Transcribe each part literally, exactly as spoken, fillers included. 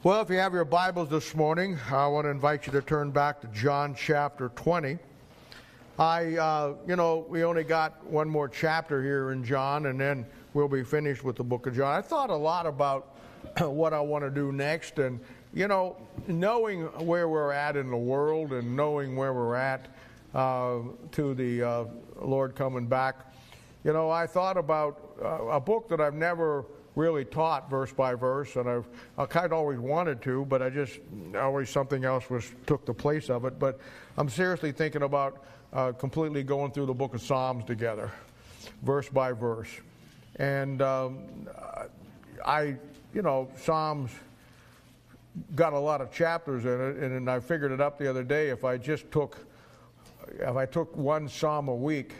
Well, if you have your Bibles this morning, I want to invite you to turn back to John chapter twenty. I, uh, you know, we only got one more chapter here in John, and then we'll be finished with the book of John. I thought a lot about what I want to do next, and, you know, knowing where we're at in the world and knowing where we're at uh, to the uh, Lord coming back, you know, I thought about uh, a book that I've never really taught verse by verse, and I've I kind of always wanted to, but I just always something else was took the place of it. But I'm seriously thinking about uh, completely going through the book of Psalms together, verse by verse. And um, I, you know, Psalms got a lot of chapters in it, and, and I figured it up the other day. If I just took, if I took one psalm a week,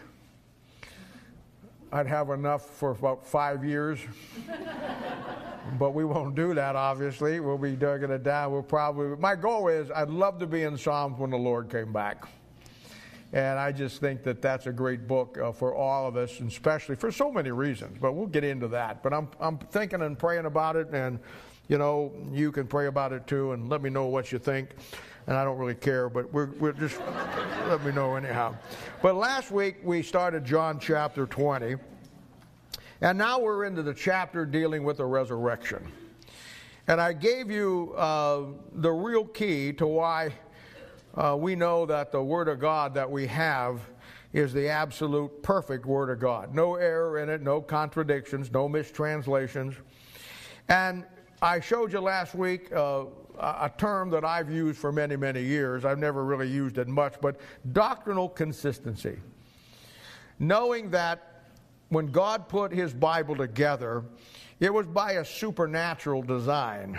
I'd have enough for about five years, but we won't do that, obviously. We'll be digging it down. We'll probably, my goal is I'd love to be in Psalms when the Lord came back. And I just think that that's a great book uh, for all of us, and especially for so many reasons, but we'll get into that. But I'm, I'm thinking and praying about it, and, you know, you can pray about it too, and let me know what you think. And I don't really care, but we're, we're just, let me know anyhow. But last week we started John chapter twenty, and now we're into the chapter dealing with the resurrection. And I gave you uh, the real key to why uh, we know that the Word of God that we have is the absolute perfect Word of God. No error in it, no contradictions, no mistranslations. And I showed you last week uh, a term that I've used for many, many years. I've never really used it much, but doctrinal consistency. Knowing that when God put His Bible together, it was by a supernatural design.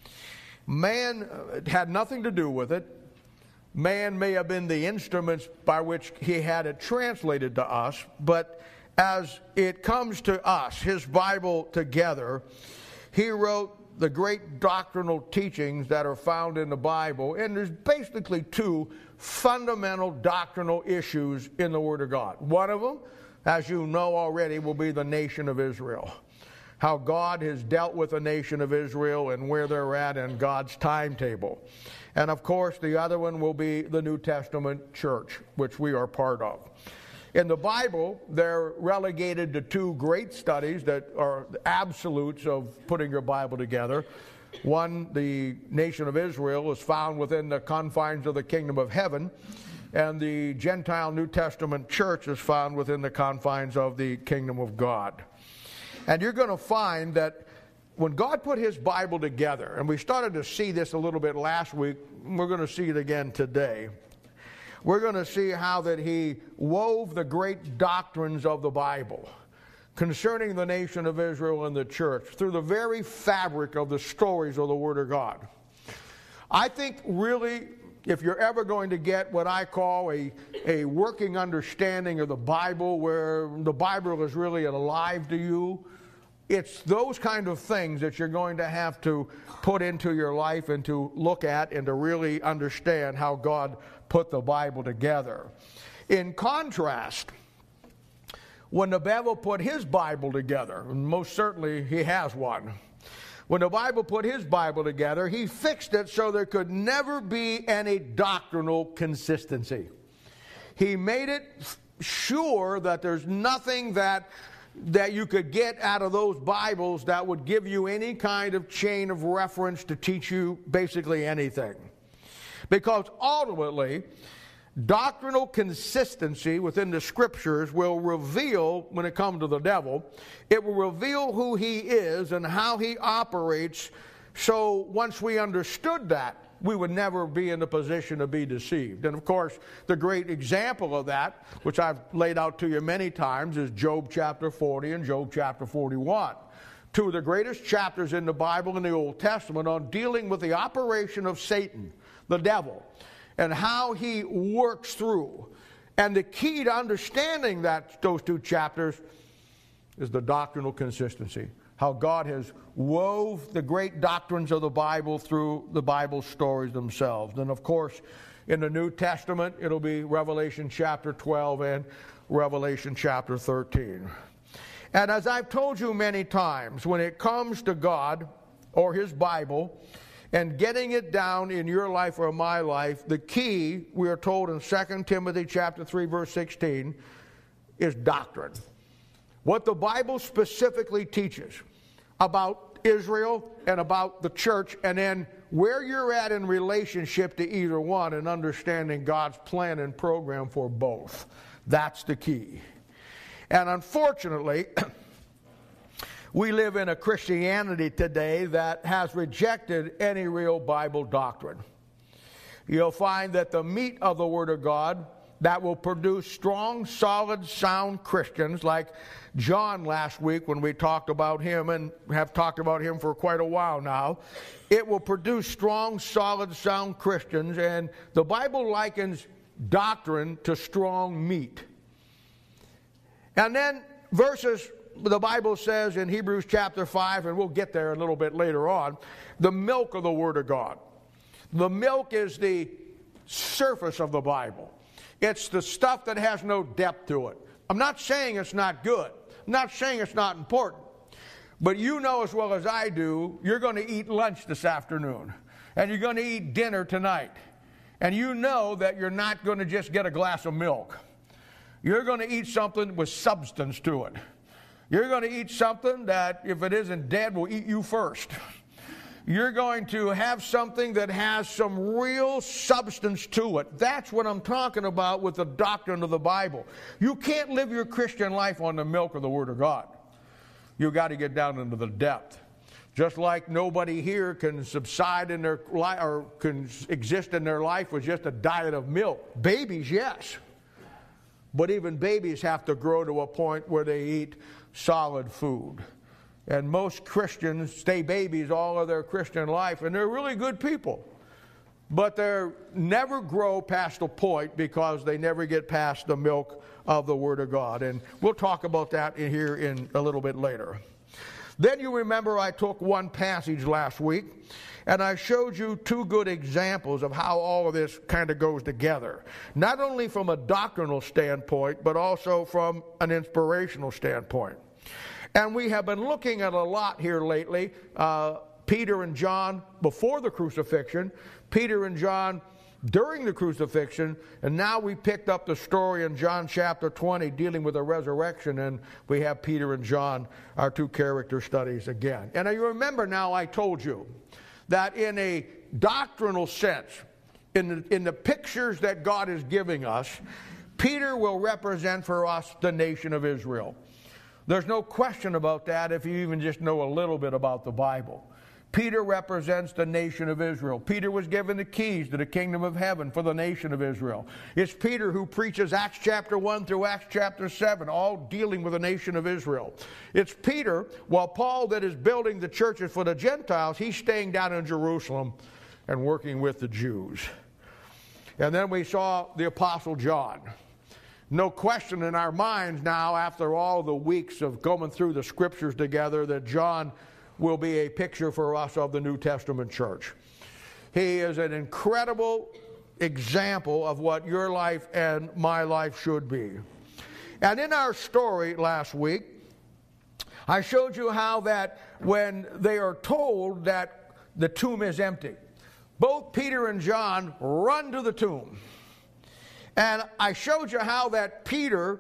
Man had nothing to do with it. Man may have been the instruments by which He had it translated to us, but as it comes to us, His Bible together, He wrote the great doctrinal teachings that are found in the Bible. And there's basically two fundamental doctrinal issues in the Word of God. One of them, as you know already, will be the nation of Israel. How God has dealt with the nation of Israel and where they're at in God's timetable. And of course, the other one will be the New Testament church, which we are part of. In the Bible, they're relegated to two great studies that are absolutes of putting your Bible together. One, the nation of Israel, is found within the confines of the kingdom of heaven, and the Gentile New Testament church is found within the confines of the kingdom of God. And you're going to find that when God put His Bible together, and we started to see this a little bit last week, we're going to see it again today. We're going to see how that He wove the great doctrines of the Bible concerning the nation of Israel and the church through the very fabric of the stories of the Word of God. I think really, if you're ever going to get what I call a, a working understanding of the Bible, where the Bible is really alive to you, it's those kind of things that you're going to have to put into your life and to look at and to really understand how God put the Bible together. In contrast, when the Bible put His Bible together, and most certainly He has one, when the Bible put His Bible together, He fixed it so there could never be any doctrinal consistency. He made it sure that there's nothing that that you could get out of those Bibles that would give you any kind of chain of reference to teach you basically anything. Because ultimately, doctrinal consistency within the Scriptures will reveal, when it comes to the devil, it will reveal who he is and how he operates. So once we understood that, we would never be in the position to be deceived. And of course, the great example of that, which I've laid out to you many times, is Job chapter forty and Job chapter forty-one. Two of the greatest chapters in the Bible in the Old Testament on dealing with the operation of Satan, the devil, and how he works through. And the key to understanding that those two chapters is the doctrinal consistency. How God has wove the great doctrines of the Bible through the Bible stories themselves. And of course, in the New Testament, it'll be Revelation chapter twelve and Revelation chapter thirteen. And as I've told you many times, when it comes to God or His Bible, and getting it down in your life or my life, the key, we are told in Second Timothy chapter three, verse sixteen, is doctrine. What the Bible specifically teaches about Israel and about the church, and then where you're at in relationship to either one and understanding God's plan and program for both. That's the key. And unfortunately, we live in a Christianity today that has rejected any real Bible doctrine. You'll find that the meat of the Word of God that will produce strong, solid, sound Christians, like John last week when we talked about him and have talked about him for quite a while now, it will produce strong, solid, sound Christians, and the Bible likens doctrine to strong meat. And then verses, the Bible says in Hebrews chapter five, and we'll get there a little bit later on, the milk of the Word of God. The milk is the surface of the Bible. It's the stuff that has no depth to it. I'm not saying it's not good. I'm not saying it's not important. But you know as well as I do, you're going to eat lunch this afternoon. And you're going to eat dinner tonight. And you know that you're not going to just get a glass of milk. You're going to eat something with substance to it. You're going to eat something that, if it isn't dead, will eat you first. You're going to have something that has some real substance to it. That's what I'm talking about with the doctrine of the Bible. You can't live your Christian life on the milk of the Word of God. You've got to get down into the depth. Just like nobody here can subside in their life or can exist in their life with just a diet of milk. Babies, yes. But even babies have to grow to a point where they eat solid food. And most Christians stay babies all of their Christian life, and they're really good people. But they never grow past a point because they never get past the milk of the Word of God. And we'll talk about that in here in a little bit later. Then you remember I took one passage last week, and I showed you two good examples of how all of this kind of goes together. Not only from a doctrinal standpoint, but also from an inspirational standpoint. And we have been looking at a lot here lately. Uh, Peter and John before the crucifixion, Peter and John during the crucifixion, and now we picked up the story in John chapter twenty dealing with the resurrection, and we have Peter and John, our two character studies again. And you remember now I told you that in a doctrinal sense, in the, in the pictures that God is giving us, Peter will represent for us the nation of Israel. There's no question about that if you even just know a little bit about the Bible. Peter represents the nation of Israel. Peter was given the keys to the kingdom of heaven for the nation of Israel. It's Peter who preaches Acts chapter one through Acts chapter seven, all dealing with the nation of Israel. It's Peter, while Paul that is building the churches for the Gentiles, he's staying down in Jerusalem and working with the Jews. And then we saw the Apostle John. No question in our minds now, after all the weeks of going through the scriptures together, that John will be a picture for us of the New Testament church. He is an incredible example of what your life and my life should be. And in our story last week, I showed you how that when they are told that the tomb is empty, both Peter and John run to the tomb. And I showed you how that Peter,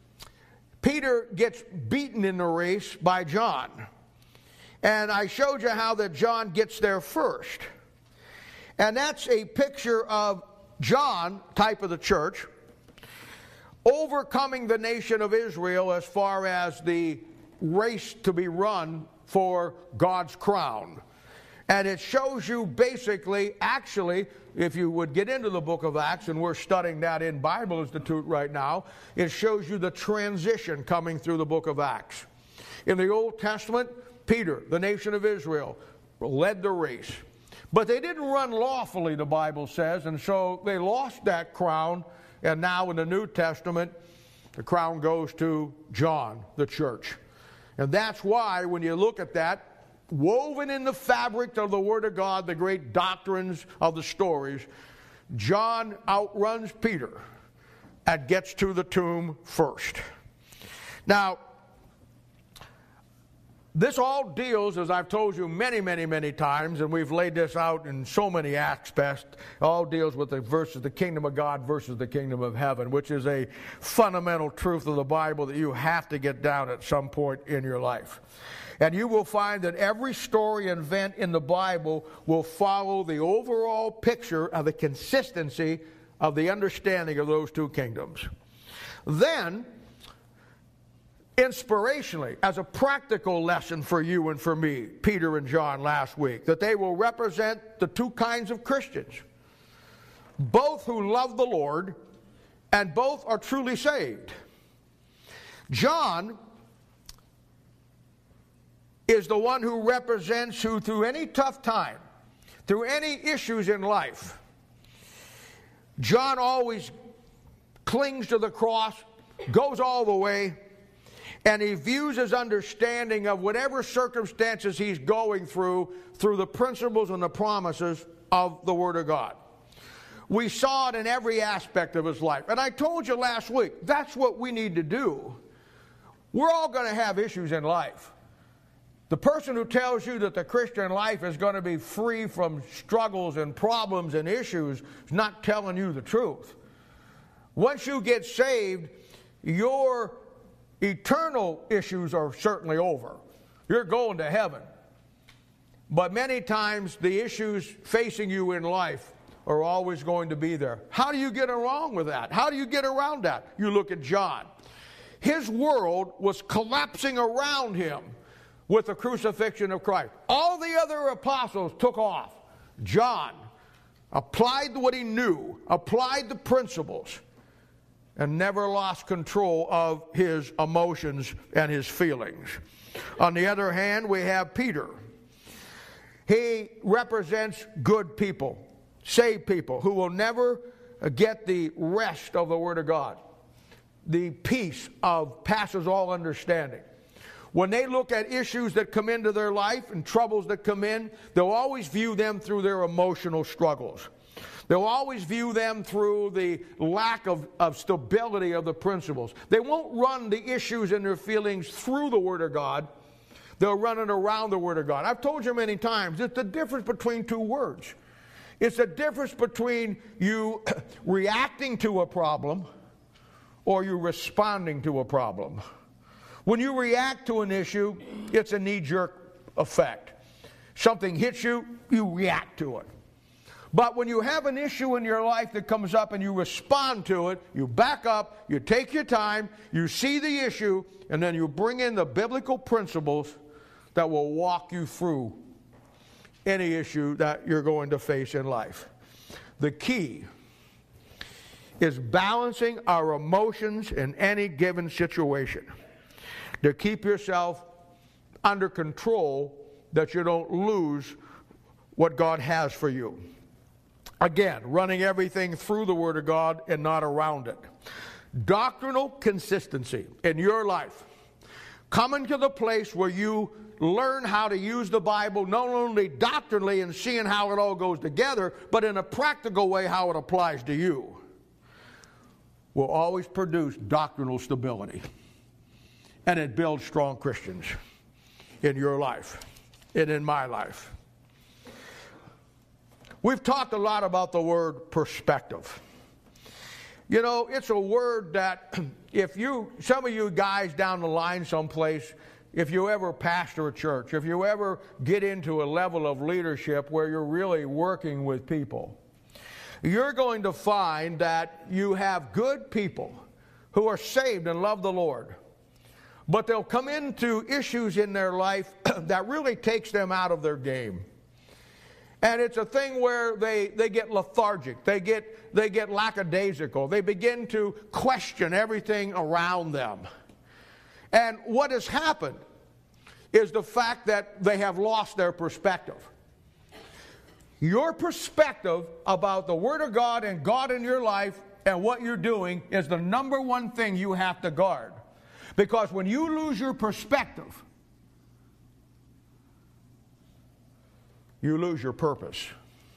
Peter gets beaten in the race by John. And I showed you how that John gets there first. And that's a picture of John, type of the church, overcoming the nation of Israel as far as the race to be run for God's crown. And it shows you basically, actually, if you would get into the book of Acts, and we're studying that in Bible Institute right now, it shows you the transition coming through the book of Acts. In the Old Testament, Peter, the nation of Israel, led the race. But they didn't run lawfully, the Bible says, and so they lost that crown, and now in the New Testament, the crown goes to John, the church. And that's why, when you look at that, woven in the fabric of the Word of God, the great doctrines of the stories, John outruns Peter and gets to the tomb first. Now, This all deals, as I've told you many, many, many times, and we've laid this out in so many aspects, all deals with the versus the kingdom of God versus the kingdom of heaven, which is a fundamental truth of the Bible that you have to get down at some point in your life. And you will find that every story and event in the Bible will follow the overall picture of the consistency of the understanding of those two kingdoms. Then, inspirationally, as a practical lesson for you and for me, Peter and John last week, that they will represent the two kinds of Christians, both who love the Lord and both are truly saved. John is the one who represents who through any tough time, through any issues in life, John always clings to the cross, goes all the way, and he views his understanding of whatever circumstances he's going through, through the principles and the promises of the Word of God. We saw it in every aspect of his life. And I told you last week, that's what we need to do. We're all going to have issues in life. The person who tells you that the Christian life is going to be free from struggles and problems and issues is not telling you the truth. Once you get saved, your eternal issues are certainly over. You're going to heaven. But many times the issues facing you in life are always going to be there. How do you get along with that? How do you get around that? You look at John. His world was collapsing around him with the crucifixion of Christ. All the other apostles took off. John applied what he knew, applied the principles, and never lost control of his emotions and his feelings. On the other hand, we have Peter. He represents good people, saved people, who will never get the rest of the Word of God, the peace of passes all understanding. When they look at issues that come into their life and troubles that come in, they'll always view them through their emotional struggles. They'll always view them through the lack of, of stability of the principles. They won't run the issues and their feelings through the Word of God. They'll run it around the Word of God. I've told you many times, it's the difference between two words. It's the difference between you reacting to a problem or you responding to a problem. When you react to an issue, it's a knee-jerk effect. Something hits you, you react to it. But when you have an issue in your life that comes up and you respond to it, you back up, you take your time, you see the issue, and then you bring in the biblical principles that will walk you through any issue that you're going to face in life. The key is balancing our emotions in any given situation to keep yourself under control, that you don't lose what God has for you. Again, running everything through the Word of God and not around it. Doctrinal consistency in your life. Coming to the place where you learn how to use the Bible, not only doctrinally and seeing how it all goes together, but in a practical way how it applies to you, will always produce doctrinal stability. And it builds strong Christians in your life and in my life. We've talked a lot about the word perspective. You know, it's a word that if you, some of you guys down the line someplace, if you ever pastor a church, if you ever get into a level of leadership where you're really working with people, you're going to find that you have good people who are saved and love the Lord. But they'll come into issues in their life that really takes them out of their game. And it's a thing where they, they get lethargic, they get, they get lackadaisical, they begin to question everything around them. And what has happened is the fact that they have lost their perspective. Your perspective about the Word of God and God in your life and what you're doing is the number one thing you have to guard. Because when you lose your perspective, you lose your purpose.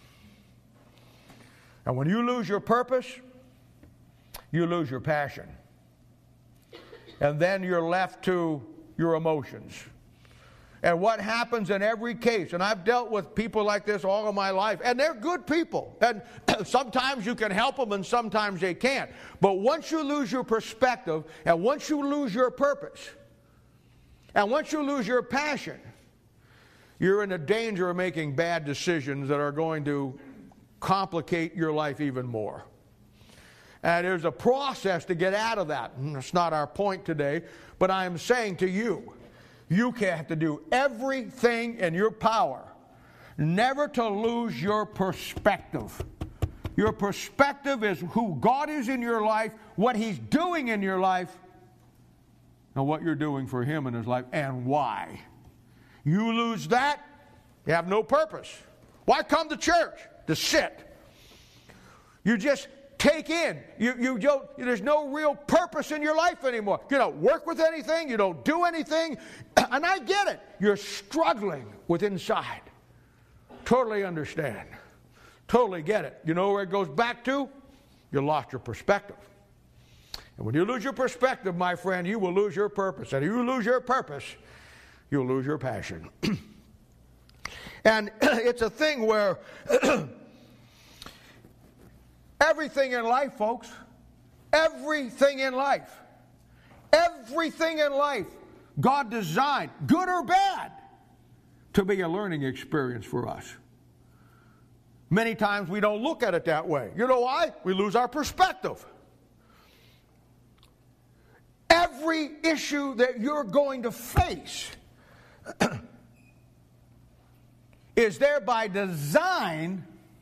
And when you lose your purpose, you lose your passion. And then you're left to your emotions. And what happens in every case, and I've dealt with people like this all of my life, and they're good people. And sometimes you can help them and sometimes they can't. But once you lose your perspective, and once you lose your purpose, and once you lose your passion, you're in the danger of making bad decisions that are going to complicate your life even more. And there's a process to get out of that. And that's not our point today, but I am saying to you, you have to do everything in your power never to lose your perspective. Your perspective is who God is in your life, what He's doing in your life, and what you're doing for Him in His life, and why. You lose that, you have no purpose. Why come to church? To sit. You just take in. You, you don't, there's no real purpose in your life anymore. You don't work with anything. You don't do anything. And I get it. You're struggling with inside. Totally understand. Totally get it. You know where it goes back to? You lost your perspective. And when you lose your perspective, my friend, you will lose your purpose. And if you lose your purpose, you'll lose your passion. And it's a thing where everything in life, folks, everything in life, everything in life, God designed, good or bad, to be a learning experience for us. Many times we don't look at it that way. You know why? We lose our perspective. Every issue that you're going to face is there by design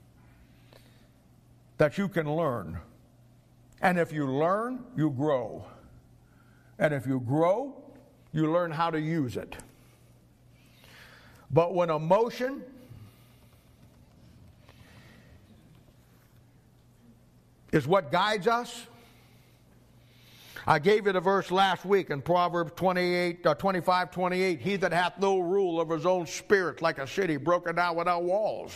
that you can learn. And if you learn, you grow. And if you grow, you learn how to use it. But when emotion is what guides us, I gave you the verse last week in Proverbs twenty-eight, uh, twenty-five, twenty-eight. He that hath no rule of his own spirit, like a city broken down without walls.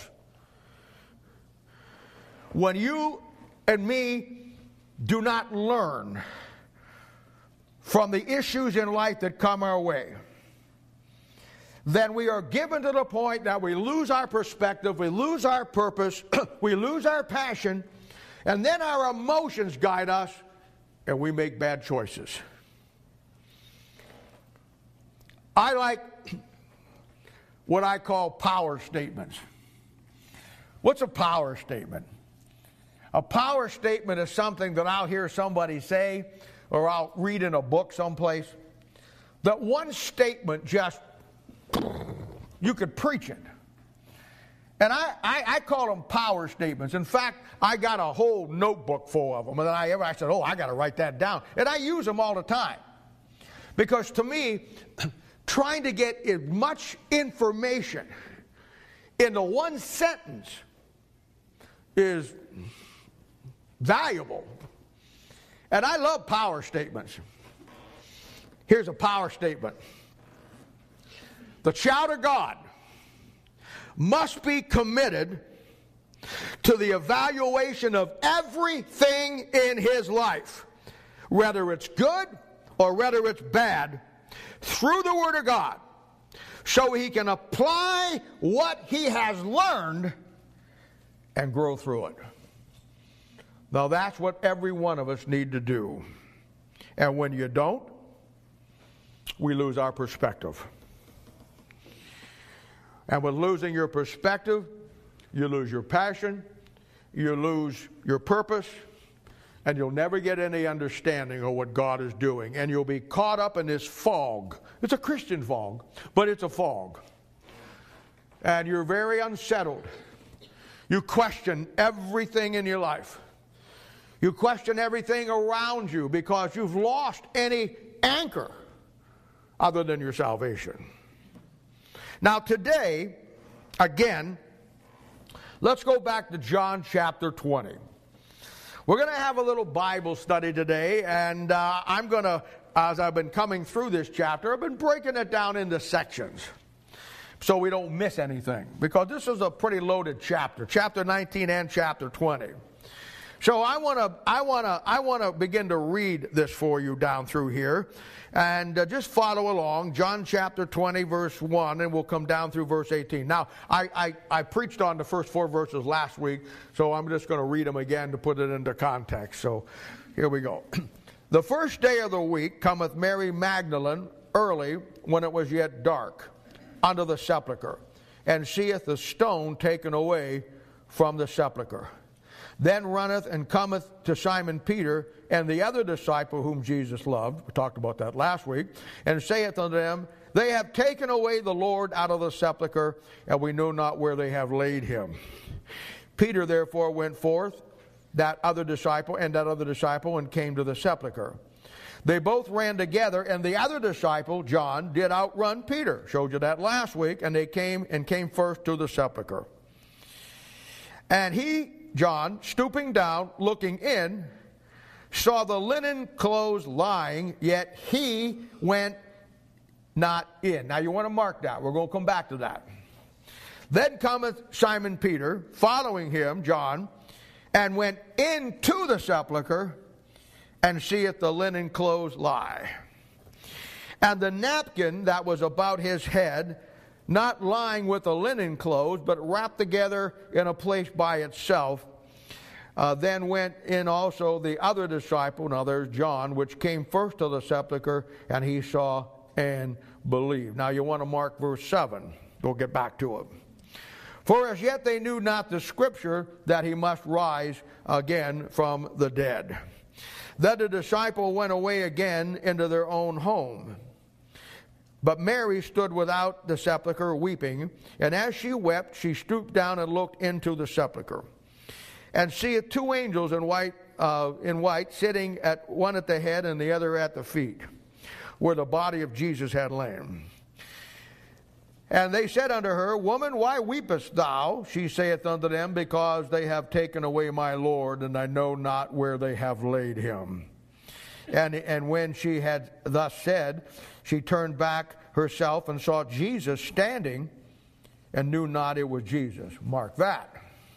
When you and me do not learn from the issues in life that come our way, then we are given to the point that we lose our perspective, we lose our purpose, we lose our passion, and then our emotions guide us, and we make bad choices. I like what I call power statements. What's a power statement? A power statement is something that I'll hear somebody say, or I'll read in a book someplace, that one statement just, you could preach it. And I, I, I call them power statements. In fact, I got a whole notebook full of them. And then I, I said, oh, I got to write that down. And I use them all the time. Because to me, trying to get as much information into one sentence is valuable. And I love power statements. Here's a power statement. The child of God must be committed to the evaluation of everything in his life, whether it's good or whether it's bad, through the Word of God, so he can apply what he has learned and grow through it. Now that's what every one of us need to do. And when you don't, we lose our perspective. And with losing your perspective, you lose your passion, you lose your purpose, and you'll never get any understanding of what God is doing. And you'll be caught up in this fog. It's a Christian fog, but it's a fog. And you're very unsettled. You question everything in your life. You question everything around you because you've lost any anchor other than your salvation. Now today, again, let's go back to John chapter twenty. We're going to have a little Bible study today, and uh, I'm going to, as I've been coming through this chapter, I've been breaking it down into sections so we don't miss anything, because this is a pretty loaded chapter, chapter nineteen and chapter twenty. So I want to I want to I want to begin to read this for you down through here, and uh, just follow along. John chapter twenty, verse one, and we'll come down through verse eighteen. Now, I I, I preached on the first four verses last week, so I'm just going to read them again to put it into context. So here we go. The first day of the week cometh Mary Magdalene early, when it was yet dark, unto the sepulchre, and seeth the stone taken away from the sepulchre. Then runneth and cometh to Simon Peter and the other disciple whom Jesus loved. We talked about that last week. And saith unto them, They have taken away the Lord out of the sepulchre, and we know not where they have laid him. Peter therefore went forth, that other disciple, and that other disciple, and came to the sepulchre. They both ran together, and the other disciple, John, did outrun Peter. Showed you that last week. And they came and came first to the sepulchre. And he, John, stooping down, looking in, saw the linen clothes lying, yet he went not in. Now you want to mark that. We're going to come back to that. Then cometh Simon Peter, following him, John, and went into the sepulchre, and seeth the linen clothes lie, and the napkin that was about his head, not lying with the linen clothes, but wrapped together in a place by itself. Uh, then went in also the other disciple, now there's John, which came first to the sepulchre, and he saw and believed. Now you want to mark verse seven. We'll get back to it. For as yet they knew not the scripture that he must rise again from the dead. Then the disciple went away again into their own home. But Mary stood without the sepulchre weeping, and as she wept, she stooped down and looked into the sepulchre, and seeth two angels in white, uh, in white, sitting at one at the head and the other at the feet, where the body of Jesus had lain. And they said unto her, Woman, why weepest thou? She saith unto them, Because they have taken away my Lord, and I know not where they have laid him. And, and when she had thus said, she turned back herself and saw Jesus standing, and knew not it was Jesus. Mark that.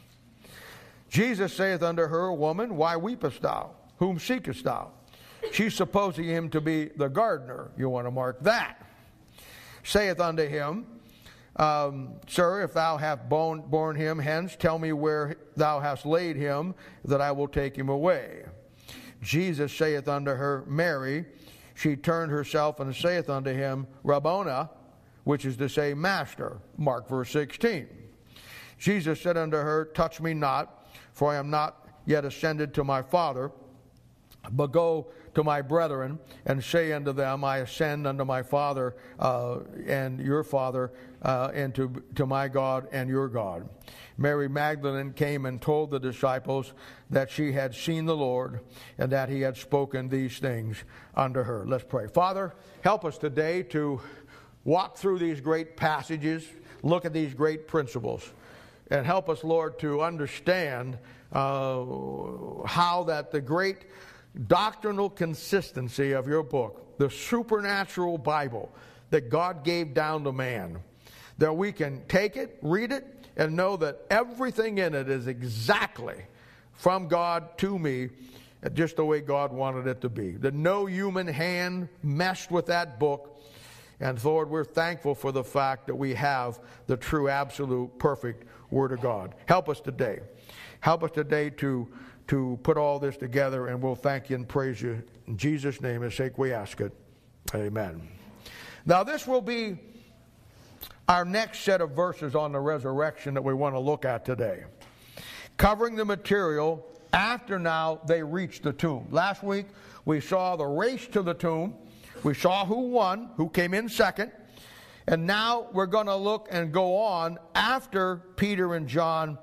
Jesus saith unto her, Woman, why weepest thou? Whom seekest thou? She, supposing him to be the gardener. You want to mark that. Saith unto him, um, Sir, if thou hast borne, borne him hence, tell me where thou hast laid him, that I will take him away. Jesus saith unto her, Mary. She turned herself and saith unto him, Rabboni, which is to say, Master. Mark verse sixteen. Jesus said unto her, Touch me not, for I am not yet ascended to my Father, but go to my brethren, and say unto them, I ascend unto my Father uh, and your Father, uh, and to, to my God and your God. Mary Magdalene came and told the disciples that she had seen the Lord, and that he had spoken these things unto her. Let's pray. Father, help us today to walk through these great passages, look at these great principles, and help us, Lord, to understand uh, how that the great doctrinal consistency of your book, the supernatural Bible that God gave down to man, that we can take it, read it, and know that everything in it is exactly from God to me, just the way God wanted it to be. That no human hand messed with that book. And Lord, we're thankful for the fact that we have the true, absolute, perfect Word of God. Help us today. Help us today to, to put all this together, and we'll thank you and praise you. In Jesus' name and sake we ask it. Amen. Now this will be our next set of verses on the resurrection that we want to look at today, covering the material after now they reach the tomb. Last week we saw the race to the tomb. We saw who won, who came in second. And now we're going to look and go on after Peter and John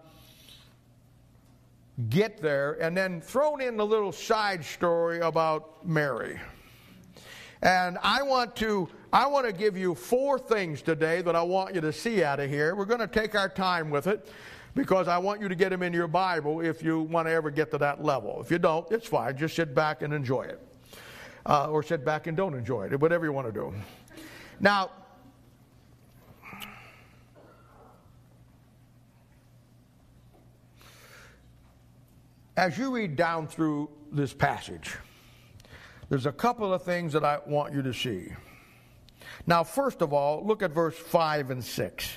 get there, and then thrown in a little side story about Mary. And I want to I want to give you four things today that I want you to see out of here. We're going to take our time with it, because I want you to get them in your Bible if you want to ever get to that level. If you don't, it's fine. Just sit back and enjoy it. Uh, or sit back and don't enjoy it. Whatever you want to do. Now, as you read down through this passage, there's a couple of things that I want you to see. Now, first of all, look at verse five and six.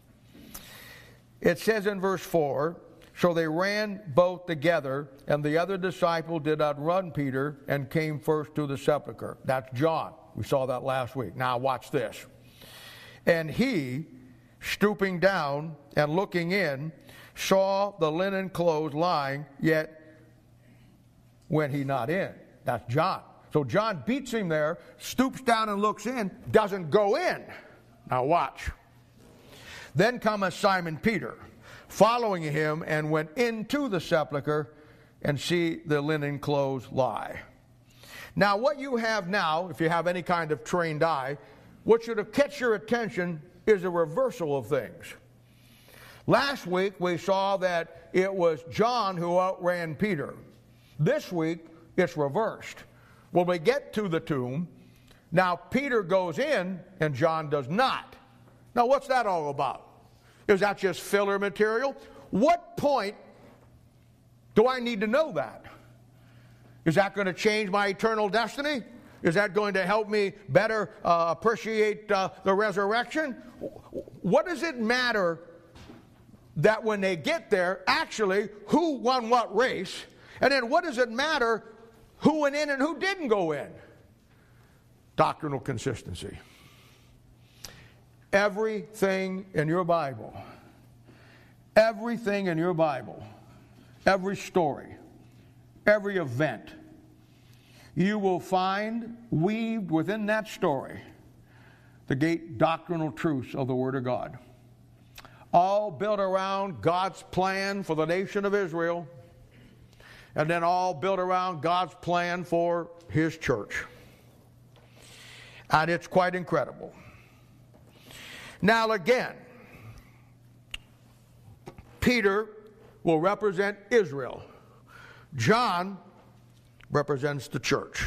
It says in verse four, so they ran both together, and the other disciple did outrun Peter and came first to the sepulchre. That's John. We saw that last week. Now watch this. And he, stooping down and looking in, saw the linen clothes lying, yet went he not in. That's John. So John beats him there, stoops down and looks in, doesn't go in. Now watch. Then cometh Simon Peter, following him, and went into the sepulchre, and see the linen clothes lie. Now what you have now, if you have any kind of trained eye, what should have catch your attention is a reversal of things. Last week we saw that it was John who outran Peter. This week it's reversed. When we get to the tomb, now Peter goes in and John does not. Now what's that all about? Is that just filler material? What point do I need to know that? Is that going to change my eternal destiny? Is that going to help me better uh, appreciate uh, the resurrection? What does it matter that when they get there, actually, who won what race? And then what does it matter who went in and who didn't go in? Doctrinal consistency. Everything in your Bible, everything in your Bible, every story, every event, you will find weaved within that story the great doctrinal truths of the Word of God. All built around God's plan for the nation of Israel, and then all built around God's plan for His church. And it's quite incredible. Now again, Peter will represent Israel. John represents the church.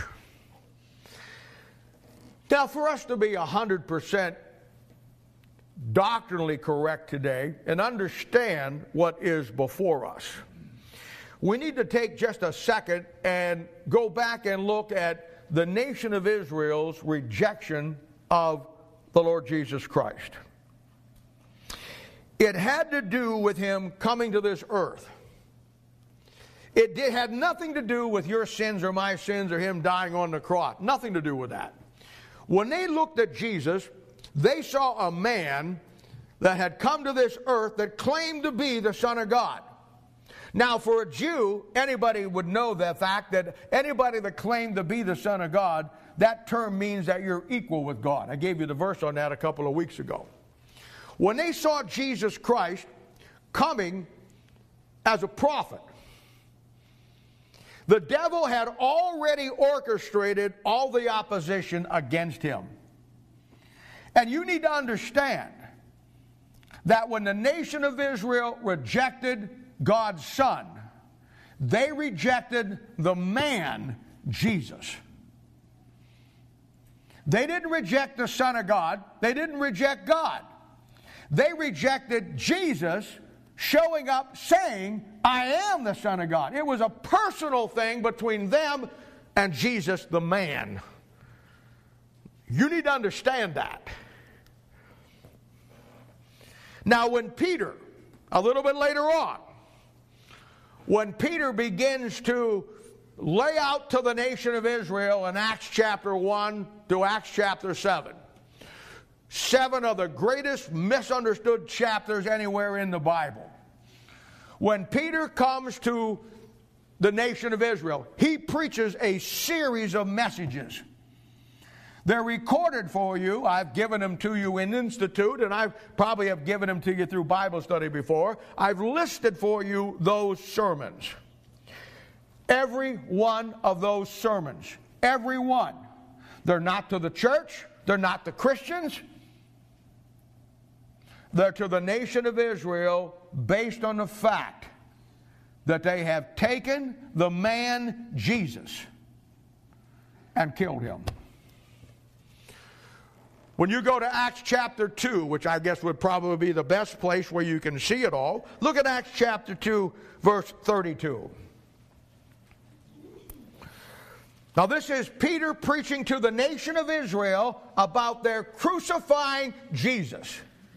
Now for us to be one hundred percent doctrinally correct today and understand what is before us, we need to take just a second and go back and look at the nation of Israel's rejection of the Lord Jesus Christ. It had to do with Him coming to this earth. It did, had nothing to do with your sins or my sins or Him dying on the cross. Nothing to do with that. When they looked at Jesus, they saw a man that had come to this earth that claimed to be the Son of God. Now, for a Jew, anybody would know the fact that anybody that claimed to be the Son of God, that term means that you're equal with God. I gave you the verse on that a couple of weeks ago. When they saw Jesus Christ coming as a prophet, the devil had already orchestrated all the opposition against Him. And you need to understand that when the nation of Israel rejected God's Son, they rejected the man, Jesus. They didn't reject the Son of God. They didn't reject God. They rejected Jesus showing up saying, I am the Son of God. It was a personal thing between them and Jesus, the man. You need to understand that. Now, when Peter, a little bit later on, when Peter begins to lay out to the nation of Israel in Acts chapter one to Acts chapter seven, seven of the greatest misunderstood chapters anywhere in the Bible. When Peter comes to the nation of Israel, he preaches a series of messages. They're recorded for you. I've given them to you in Institute, and I probably have given them to you through Bible study before. I've listed for you those sermons. Every one of those sermons, every one. They're not to the church. They're not to Christians. They're to the nation of Israel based on the fact that they have taken the man Jesus and killed him. When you go to Acts chapter two, which I guess would probably be the best place where you can see it all, look at Acts chapter two, verse thirty-two. Now this is Peter preaching to the nation of Israel about their crucifying Jesus.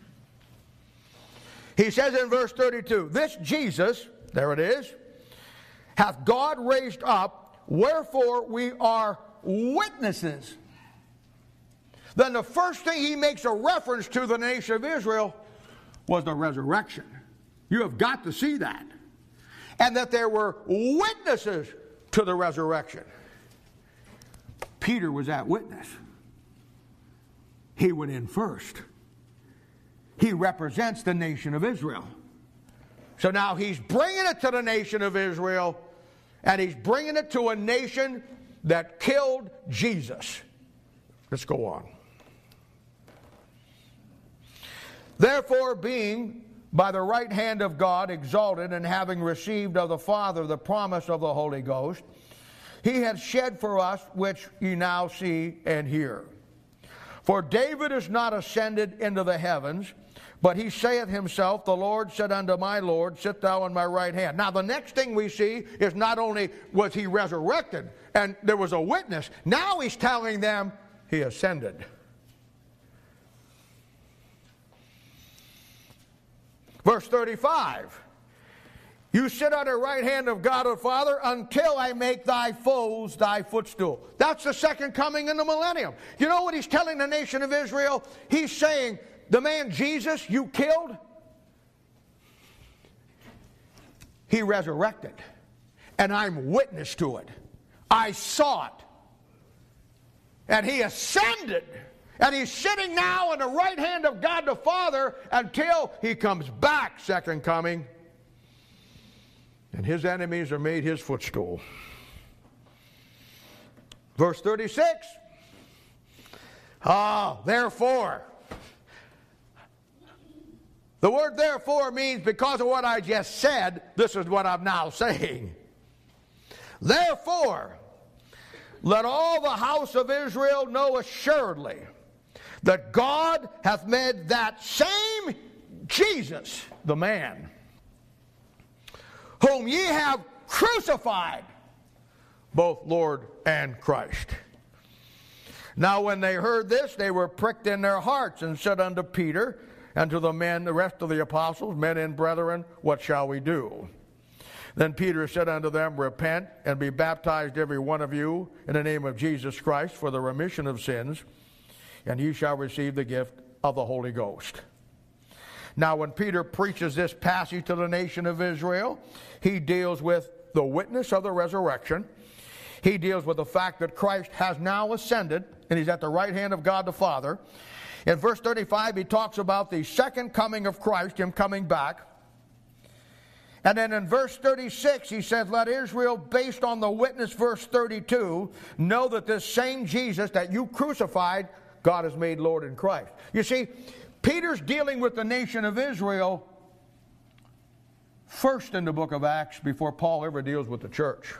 He says in verse thirty-two, this Jesus, there it is, hath God raised up, wherefore we are witnesses. Then the first thing he makes a reference to the nation of Israel was the resurrection. You have got to see that. And that there were witnesses to the resurrection. Peter was that witness. He went in first. He represents the nation of Israel. So now he's bringing it to the nation of Israel, and he's bringing it to a nation that killed Jesus. Let's go on. Therefore, being by the right hand of God exalted, and having received of the Father the promise of the Holy Ghost, he hath shed for us, which ye now see and hear. For David is not ascended into the heavens, but he saith himself, the Lord said unto my Lord, sit thou on my right hand. Now the next thing we see is not only was he resurrected, and there was a witness, now he's telling them he ascended. Verse thirty-five, you sit on the right hand of God the Father until I make thy foes thy footstool. That's the second coming in the millennium. You know what he's telling the nation of Israel? He's saying, the man Jesus you killed, he resurrected. And I'm witness to it. I saw it. And he ascended. And he's sitting now on the right hand of God the Father until he comes back, second coming. And his enemies are made his footstool. Verse thirty-six. Ah, therefore. The word therefore means because of what I just said, this is what I'm now saying. Therefore, let all the house of Israel know assuredly that God hath made that same Jesus, the man, whom ye have crucified, both Lord and Christ. Now when they heard this, they were pricked in their hearts, and said unto Peter and to the men, the rest of the apostles, men and brethren, what shall we do? Then Peter said unto them, repent, and be baptized every one of you in the name of Jesus Christ for the remission of sins, and ye shall receive the gift of the Holy Ghost. Now when Peter preaches this passage to the nation of Israel, he deals with the witness of the resurrection. He deals with the fact that Christ has now ascended, and he's at the right hand of God the Father. In verse thirty-five, he talks about the second coming of Christ, him coming back. And then in verse thirty-six, he says, let Israel, based on the witness, verse thirty-two, know that this same Jesus that you crucified, God has made Lord in Christ. You see, Peter's dealing with the nation of Israel first in the book of Acts before Paul ever deals with the church.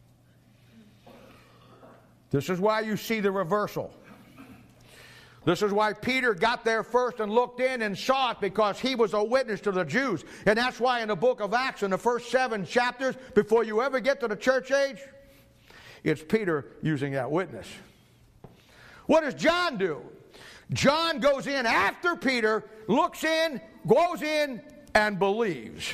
This is why you see the reversal. This is why Peter got there first and looked in and saw it, because he was a witness to the Jews. And that's why in the book of Acts, in the first seven chapters, before you ever get to the church age, it's Peter using that witness. What does John do? John goes in after Peter, looks in, goes in, and believes.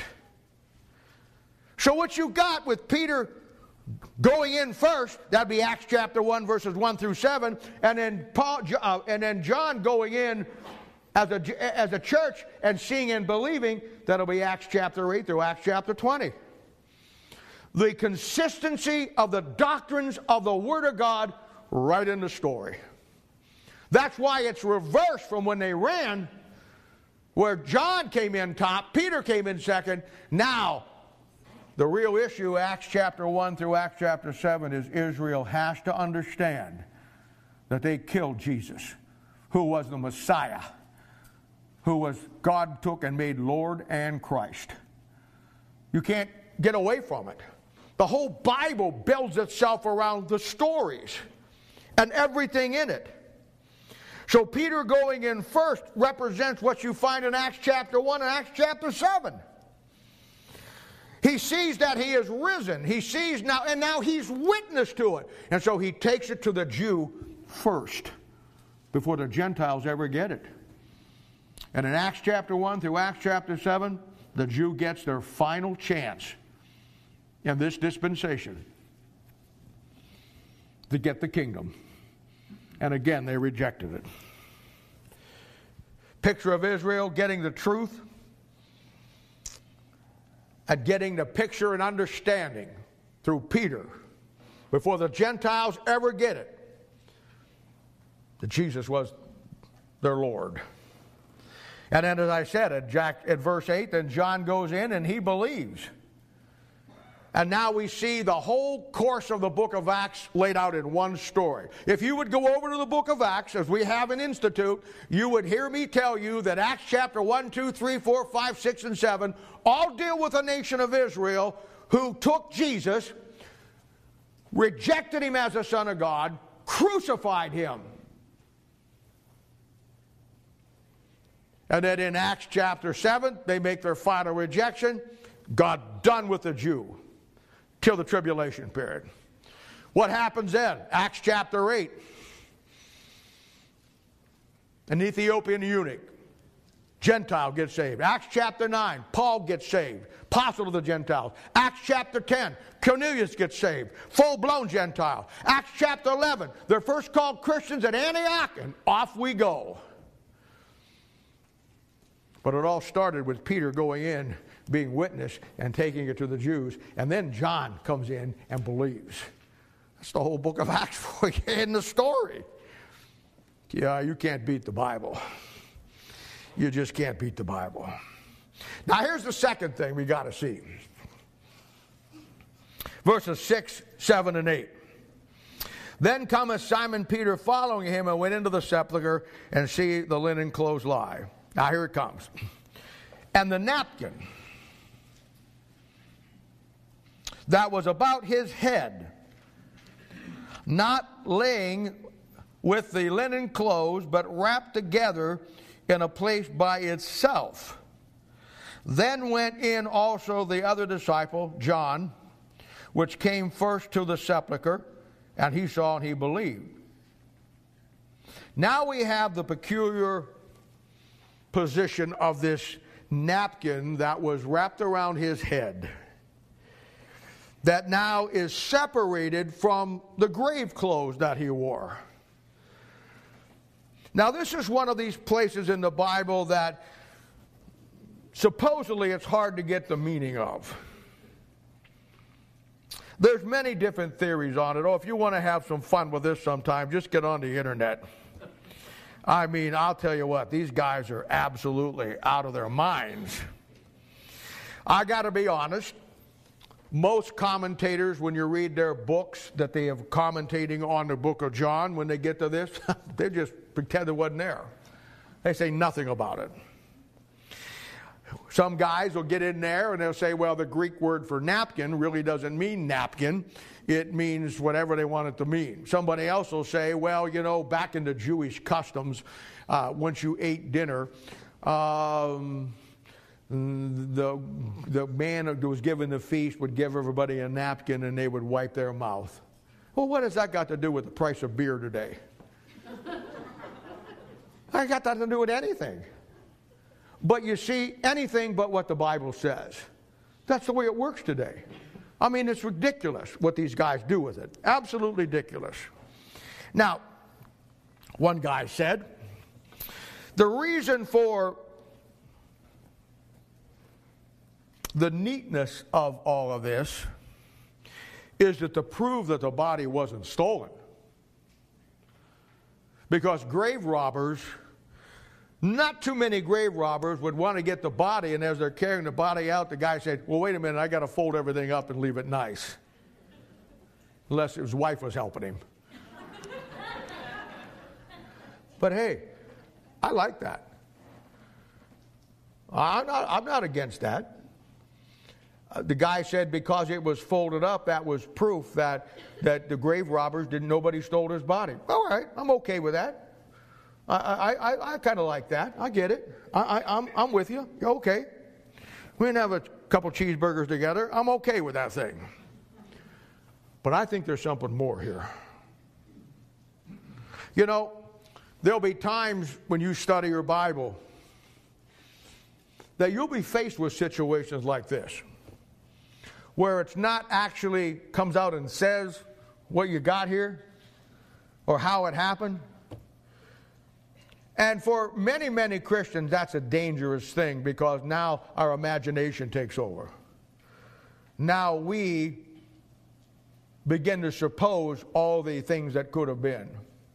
So what you got with Peter going in first, that'd be Acts chapter one, verses one through seven, and then Paul, uh, and then John going in as a, as a church and seeing and believing, that'll be Acts chapter eight through Acts chapter twenty. The consistency of the doctrines of the Word of God right in the story. That's why it's reversed from when they ran, where John came in top, Peter came in second. Now, the real issue, Acts chapter one through Acts chapter seven, is Israel has to understand that they killed Jesus, who was the Messiah, who was God took and made Lord and Christ. You can't get away from it. The whole Bible builds itself around the stories and everything in it. So Peter going in first represents what you find in Acts chapter one and Acts chapter seven. He sees that he is risen. He sees now, and now he's witness to it. And so he takes it to the Jew first, before the Gentiles ever get it. And in Acts chapter one through Acts chapter seven, the Jew gets their final chance in this dispensation to get the kingdom. And again, they rejected it. Picture of Israel getting the truth and getting the picture and understanding through Peter before the Gentiles ever get it, that Jesus was their Lord. And then, as I said, at, Jack, at verse eight, then John goes in and he believes. And now we see the whole course of the book of Acts laid out in one story. If you would go over to the book of Acts, as we have in Institute, you would hear me tell you that Acts chapter one, two, three, four, five, six, and seven all deal with the nation of Israel who took Jesus, rejected him as the Son of God, crucified him. And then in Acts chapter seven, they make their final rejection. God done with the Jew till the tribulation period. What happens then? Acts chapter eight. An Ethiopian eunuch, Gentile, gets saved. Acts chapter nine, Paul gets saved, apostle of the Gentiles. Acts chapter ten, Cornelius gets saved, full-blown Gentile. Acts chapter eleven, they're first called Christians at Antioch, and off we go. But it all started with Peter going in, being witness, and taking it to the Jews. And then John comes in and believes. That's the whole book of Acts for you in the story. Yeah, you can't beat the Bible. You just can't beat the Bible. Now here's the second thing we got to see. Verses six, seven, and eight. Then cometh Simon Peter following him, and went into the sepulchre, and see the linen clothes lie. Now here it comes. And the napkin that was about his head, not laying with the linen clothes, but wrapped together in a place by itself. Then went in also the other disciple, John, which came first to the sepulchre, and he saw and he believed. Now we have the peculiar position of this napkin that was wrapped around his head, that now is separated from the grave clothes that he wore. Now this is one of these places in the Bible that supposedly it's hard to get the meaning of. There's many different theories on it. Oh, if you want to have some fun with this sometime, just get on the internet. I mean, I'll tell you what, these guys are absolutely out of their minds. I got to be honest, most commentators, when you read their books that they have commentating on the book of John, when they get to this, they just pretend it wasn't there. They say nothing about it. Some guys will get in there and they'll say, well, the Greek word for napkin really doesn't mean napkin. It means whatever they want it to mean. Somebody else will say, well, you know, back in the Jewish customs, uh, once you ate dinner, um, the, the man who was given the feast would give everybody a napkin and they would wipe their mouth. Well, what has that got to do with the price of beer today? I got nothing to do with anything. But you see, anything but what the Bible says. That's the way it works today. I mean, it's ridiculous what these guys do with it. Absolutely ridiculous. Now, one guy said, the reason for the neatness of all of this is that to prove that the body wasn't stolen. Because grave robbers, not too many grave robbers would want to get the body, and as they're carrying the body out, the guy said, well, wait a minute, I got to fold everything up and leave it nice. Unless his wife was helping him. But hey, I like that. I'm not, I'm not against that. Uh, the guy said because it was folded up, that was proof that, that the grave robbers didn't, nobody stole his body. All right, I'm okay with that. I, I, I, I kind of like that. I get it. I, I, I'm, I'm with you. Okay. We didn't have a couple cheeseburgers together, I'm okay with that thing. But I think there's something more here. You know, there'll be times when you study your Bible that you'll be faced with situations like this, where it's not actually comes out and says what you got here or how it happened. And for many, many Christians, that's a dangerous thing, because now our imagination takes over. Now we begin to suppose all the things that could have been.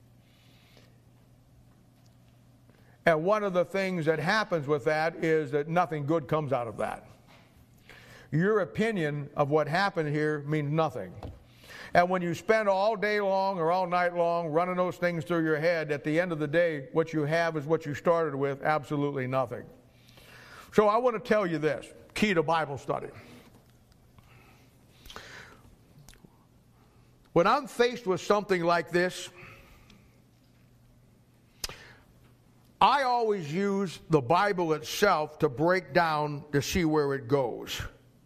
And one of the things that happens with that is that nothing good comes out of that. Your opinion of what happened here means nothing. And when you spend all day long or all night long running those things through your head, at the end of the day, what you have is what you started with, absolutely nothing. So I want to tell you this, key to Bible study. When I'm faced with something like this, I always use the Bible itself to break down to see where it goes.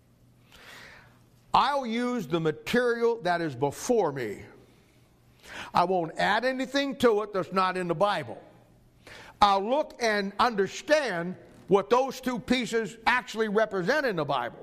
I'll use the material that is before me. I won't add anything to it that's not in the Bible. I'll look and understand what those two pieces actually represent in the Bible.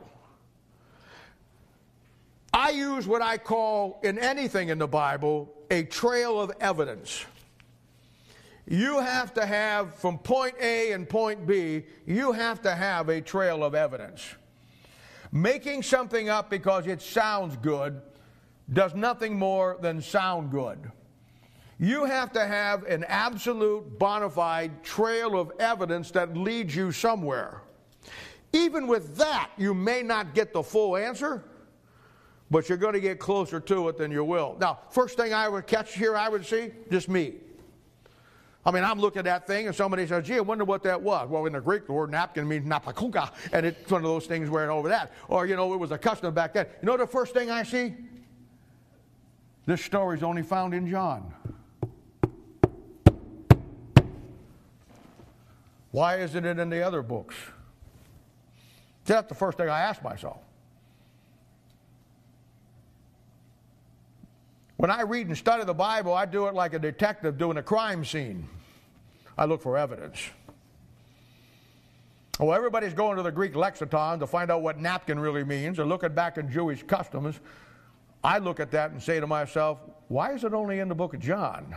I use what I call, in anything in the Bible, a trail of evidence. You have to have, from point A and point B, you have to have a trail of evidence. Making something up because it sounds good does nothing more than sound good. You have to have an absolute bona fide trail of evidence that leads you somewhere. Even with that, you may not get the full answer, but you're going to get closer to it than you will. Now, first thing I would catch here, I would see, just me. I mean, I'm looking at that thing, and somebody says, gee, I wonder what that was. Well, in the Greek, the word napkin means napakuka, and it's one of those things where over that. Or, you know, it was a custom back then. You know the first thing I see? This story is only found in John. Why isn't it in the other books? That's the first thing I ask myself. When I read and study the Bible, I do it like a detective doing a crime scene. I look for evidence. Well, everybody's going to the Greek lexicon to find out what napkin really means, or looking back in Jewish customs. I look at that and say to myself, why is it only in the book of John?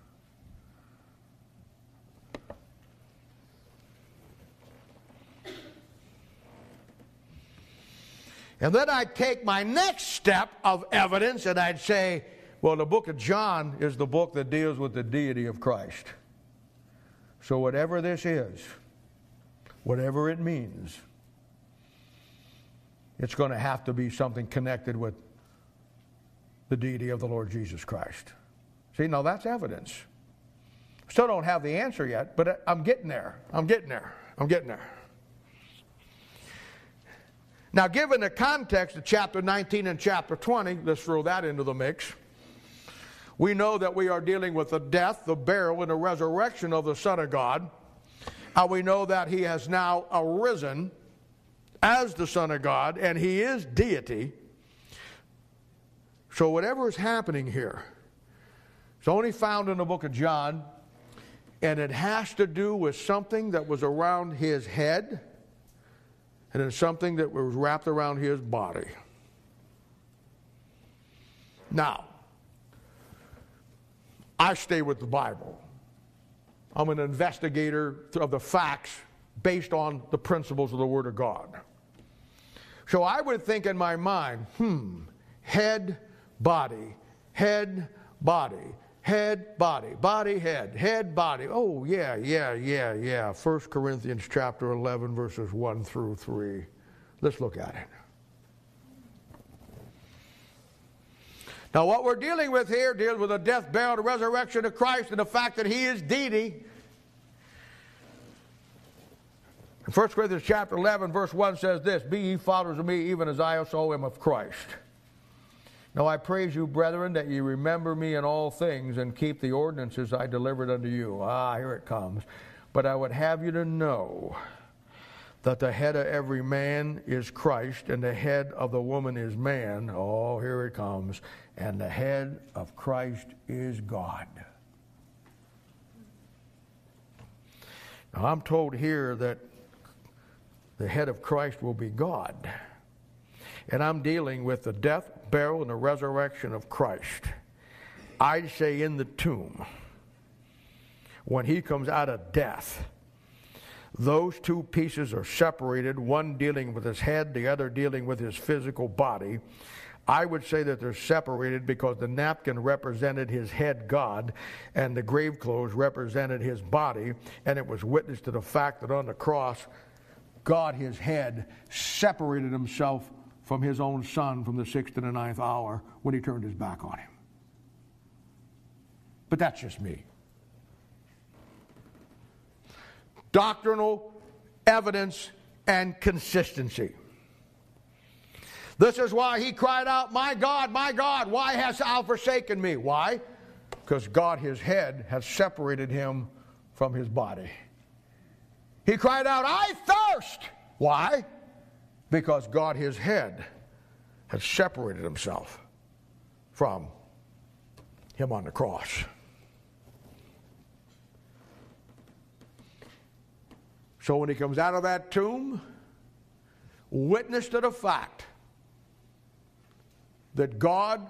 And then I'd take my next step of evidence and I'd say, well, the book of John is the book that deals with the deity of Christ. So whatever this is, whatever it means, it's going to have to be something connected with the deity of the Lord Jesus Christ. See, now that's evidence. Still don't have the answer yet, but I'm getting there. I'm getting there. I'm getting there. Now, given the context of chapter nineteen and chapter twenty, let's throw that into the mix. We know that we are dealing with the death, the burial, and the resurrection of the Son of God. And we know that he has now arisen as the Son of God, and he is deity. So whatever is happening here, it's only found in the book of John, and it has to do with something that was around his head, and it's something that was wrapped around his body. Now, I stay with the Bible. I'm an investigator of the facts based on the principles of the Word of God. So I would think in my mind, hmm, head, body, head, body, head, body, body, head, head, body. Oh, yeah, yeah, yeah, yeah. First Corinthians chapter eleven, verses one through three. Let's look at it. Now, what we're dealing with here deals with the death, burial, the resurrection of Christ, and the fact that he is deity. First Corinthians chapter eleven, verse one says this, be ye followers of me, even as I also am of Christ. Now I praise you, brethren, that ye remember me in all things, and keep the ordinances I delivered unto you. Ah, here it comes. But I would have you to know that the head of every man is Christ, and the head of the woman is man. Oh, here it comes. And the head of Christ is God. Now, I'm told here that the head of Christ will be God. And I'm dealing with the death, burial, and the resurrection of Christ. I say in the tomb, when he comes out of death, those two pieces are separated, one dealing with his head, the other dealing with his physical body. I would say that they're separated because the napkin represented his head, God, and the grave clothes represented his body, and it was witness to the fact that on the cross, God, his head, separated himself from his own son from the sixth and the ninth hour when he turned his back on him. But that's just me. Doctrinal evidence and consistency. This is why he cried out, "My God, my God, why hast thou forsaken me?" Why? Because God, his head, has separated him from his body. He cried out, "I thirst." Why? Because God, his head, has separated himself from him on the cross. So when he comes out of that tomb, witness to the fact that God,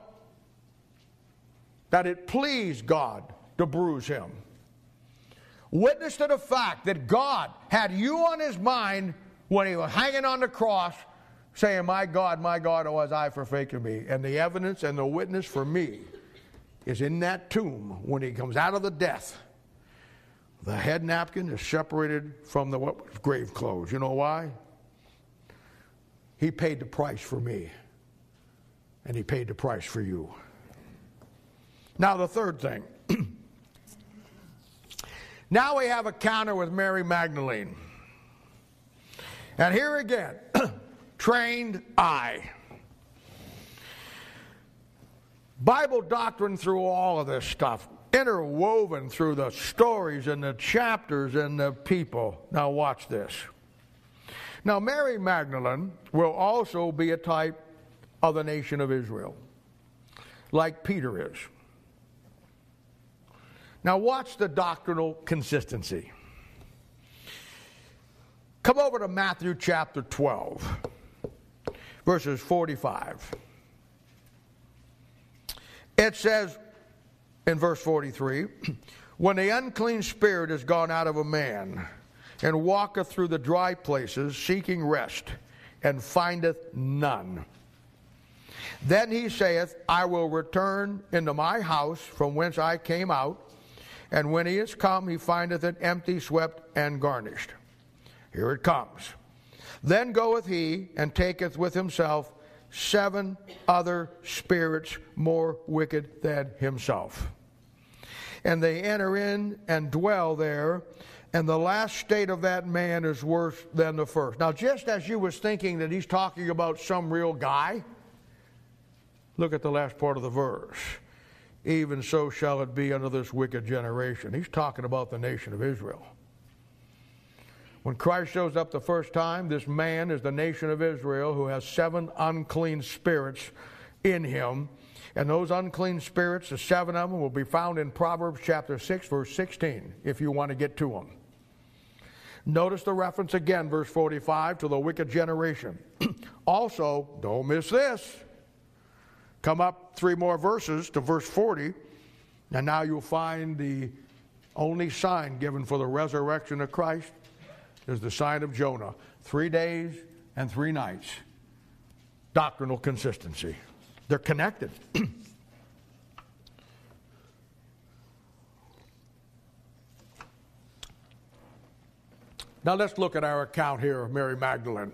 that it pleased God to bruise him. Witness to the fact that God had you on his mind when he was hanging on the cross, saying, "My God, my God, oh, has I forsaken me." And the evidence and the witness for me is in that tomb when he comes out of the death. The head napkin is separated from the what was grave clothes. You know why? He paid the price for me. And he paid the price for you. Now the third thing. Now we have a counter with Mary Magdalene. And here again, trained eye. Bible doctrine through all of this stuff, interwoven through the stories and the chapters and the people. Now watch this. Now Mary Magdalene will also be a type of the nation of Israel, like Peter is. Now watch the doctrinal consistency. Come over to Matthew chapter twelve, verses forty-five. It says in verse forty-three, "When the unclean spirit is gone out of a man, and walketh through the dry places, seeking rest, and findeth none. Then he saith, I will return into my house from whence I came out. And when he is come, he findeth it empty, swept, and garnished." Here it comes. "Then goeth he, and taketh with himself seven other spirits more wicked than himself. And they enter in and dwell there, and the last state of that man is worse than the first." Now, just as you was thinking that he's talking about some real guy, look at the last part of the verse. "Even so shall it be unto this wicked generation." He's talking about the nation of Israel. When Christ shows up the first time, this man is the nation of Israel who has seven unclean spirits in him. And those unclean spirits, the seven of them, will be found in Proverbs chapter six, verse sixteen, if you want to get to them. Notice the reference again, verse forty-five, to the wicked generation. Also, don't miss this. Come up three more verses to verse forty, and now you'll find the only sign given for the resurrection of Christ is the sign of Jonah. Three days and three nights. Doctrinal consistency. They're connected. Now let's look at our account here of Mary Magdalene.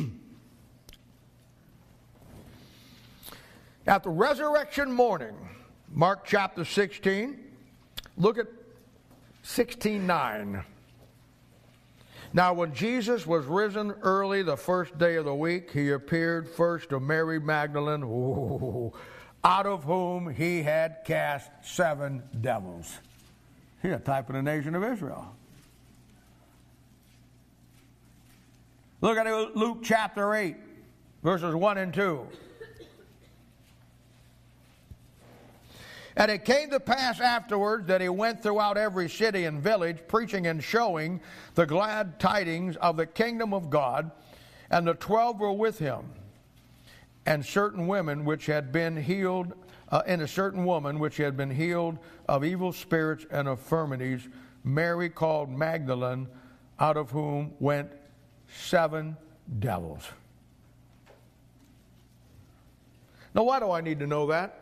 At the resurrection morning, Mark chapter sixteen, look at sixteen nine. "Now when Jesus was risen early the first day of the week, he appeared first to Mary Magdalene, ooh, out of whom he had cast seven devils." He's a type of the nation of Israel. Look at Luke chapter eight, verses one and two. And it came to pass afterwards that he went throughout every city and village, preaching and showing the glad tidings of the kingdom of God. And the twelve were with him, and certain women which had been healed, uh, and a certain woman which had been healed of evil spirits and infirmities, Mary called Magdalene, out of whom went seven devils. Now, why do I need to know that?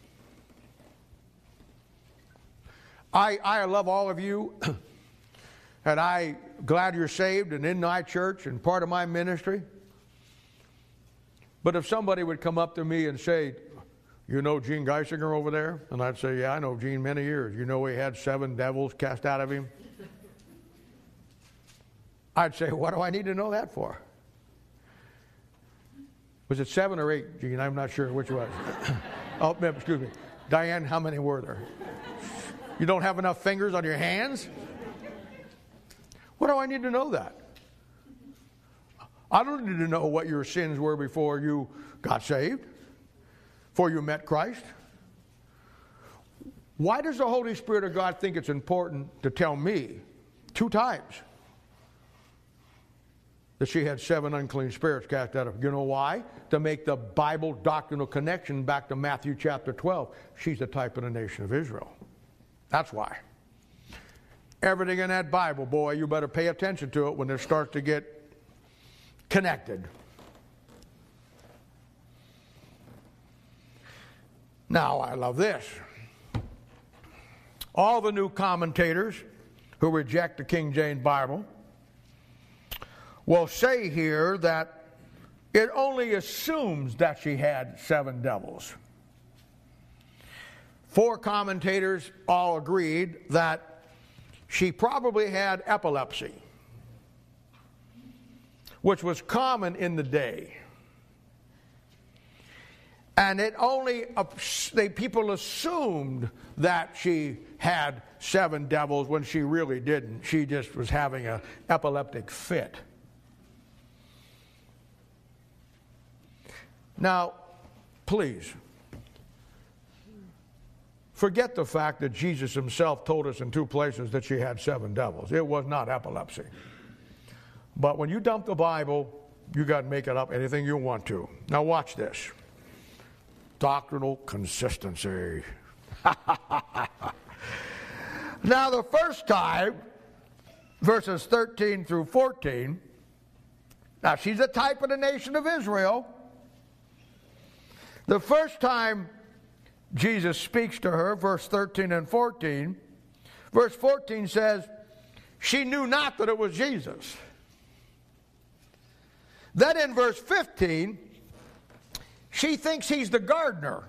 I, I love all of you, and I'm glad you're saved and in my church and part of my ministry. But if somebody would come up to me and say, you know Gene Geisinger over there? And I'd say, yeah, I know Gene many years. You know he had seven devils cast out of him? I'd say, what do I need to know that for? Was it seven or eight, Gene? I'm not sure which was. Oh, excuse me. Diane, how many were there? You don't have enough fingers on your hands? What do I need to know that? I don't need to know what your sins were before you got saved, before you met Christ. Why does the Holy Spirit of God think it's important to tell me two times that she had seven unclean spirits cast out of her? You know why? To make the Bible doctrinal connection back to Matthew chapter twelve. She's the type of the nation of Israel. That's why. Everything in that Bible, boy, you better pay attention to it when it starts to get connected. Now, I love this. All the new commentators who reject the King James Bible will say here that it only assumes that she had seven devils. Four commentators all agreed that she probably had epilepsy, which was common in the day. And it only, they, people assumed that she had seven devils when she really didn't. She just was having an epileptic fit. Now, please, forget the fact that Jesus himself told us in two places that she had seven devils. It was not epilepsy. But when you dump the Bible, you got to make it up anything you want to. Now watch this. Doctrinal consistency. Now the first time, verses thirteen through fourteen, now she's a type of the nation of Israel. The first time Jesus speaks to her, verse thirteen and fourteen, verse fourteen says, she knew not that it was Jesus. Then in verse fifteen, she thinks he's the gardener.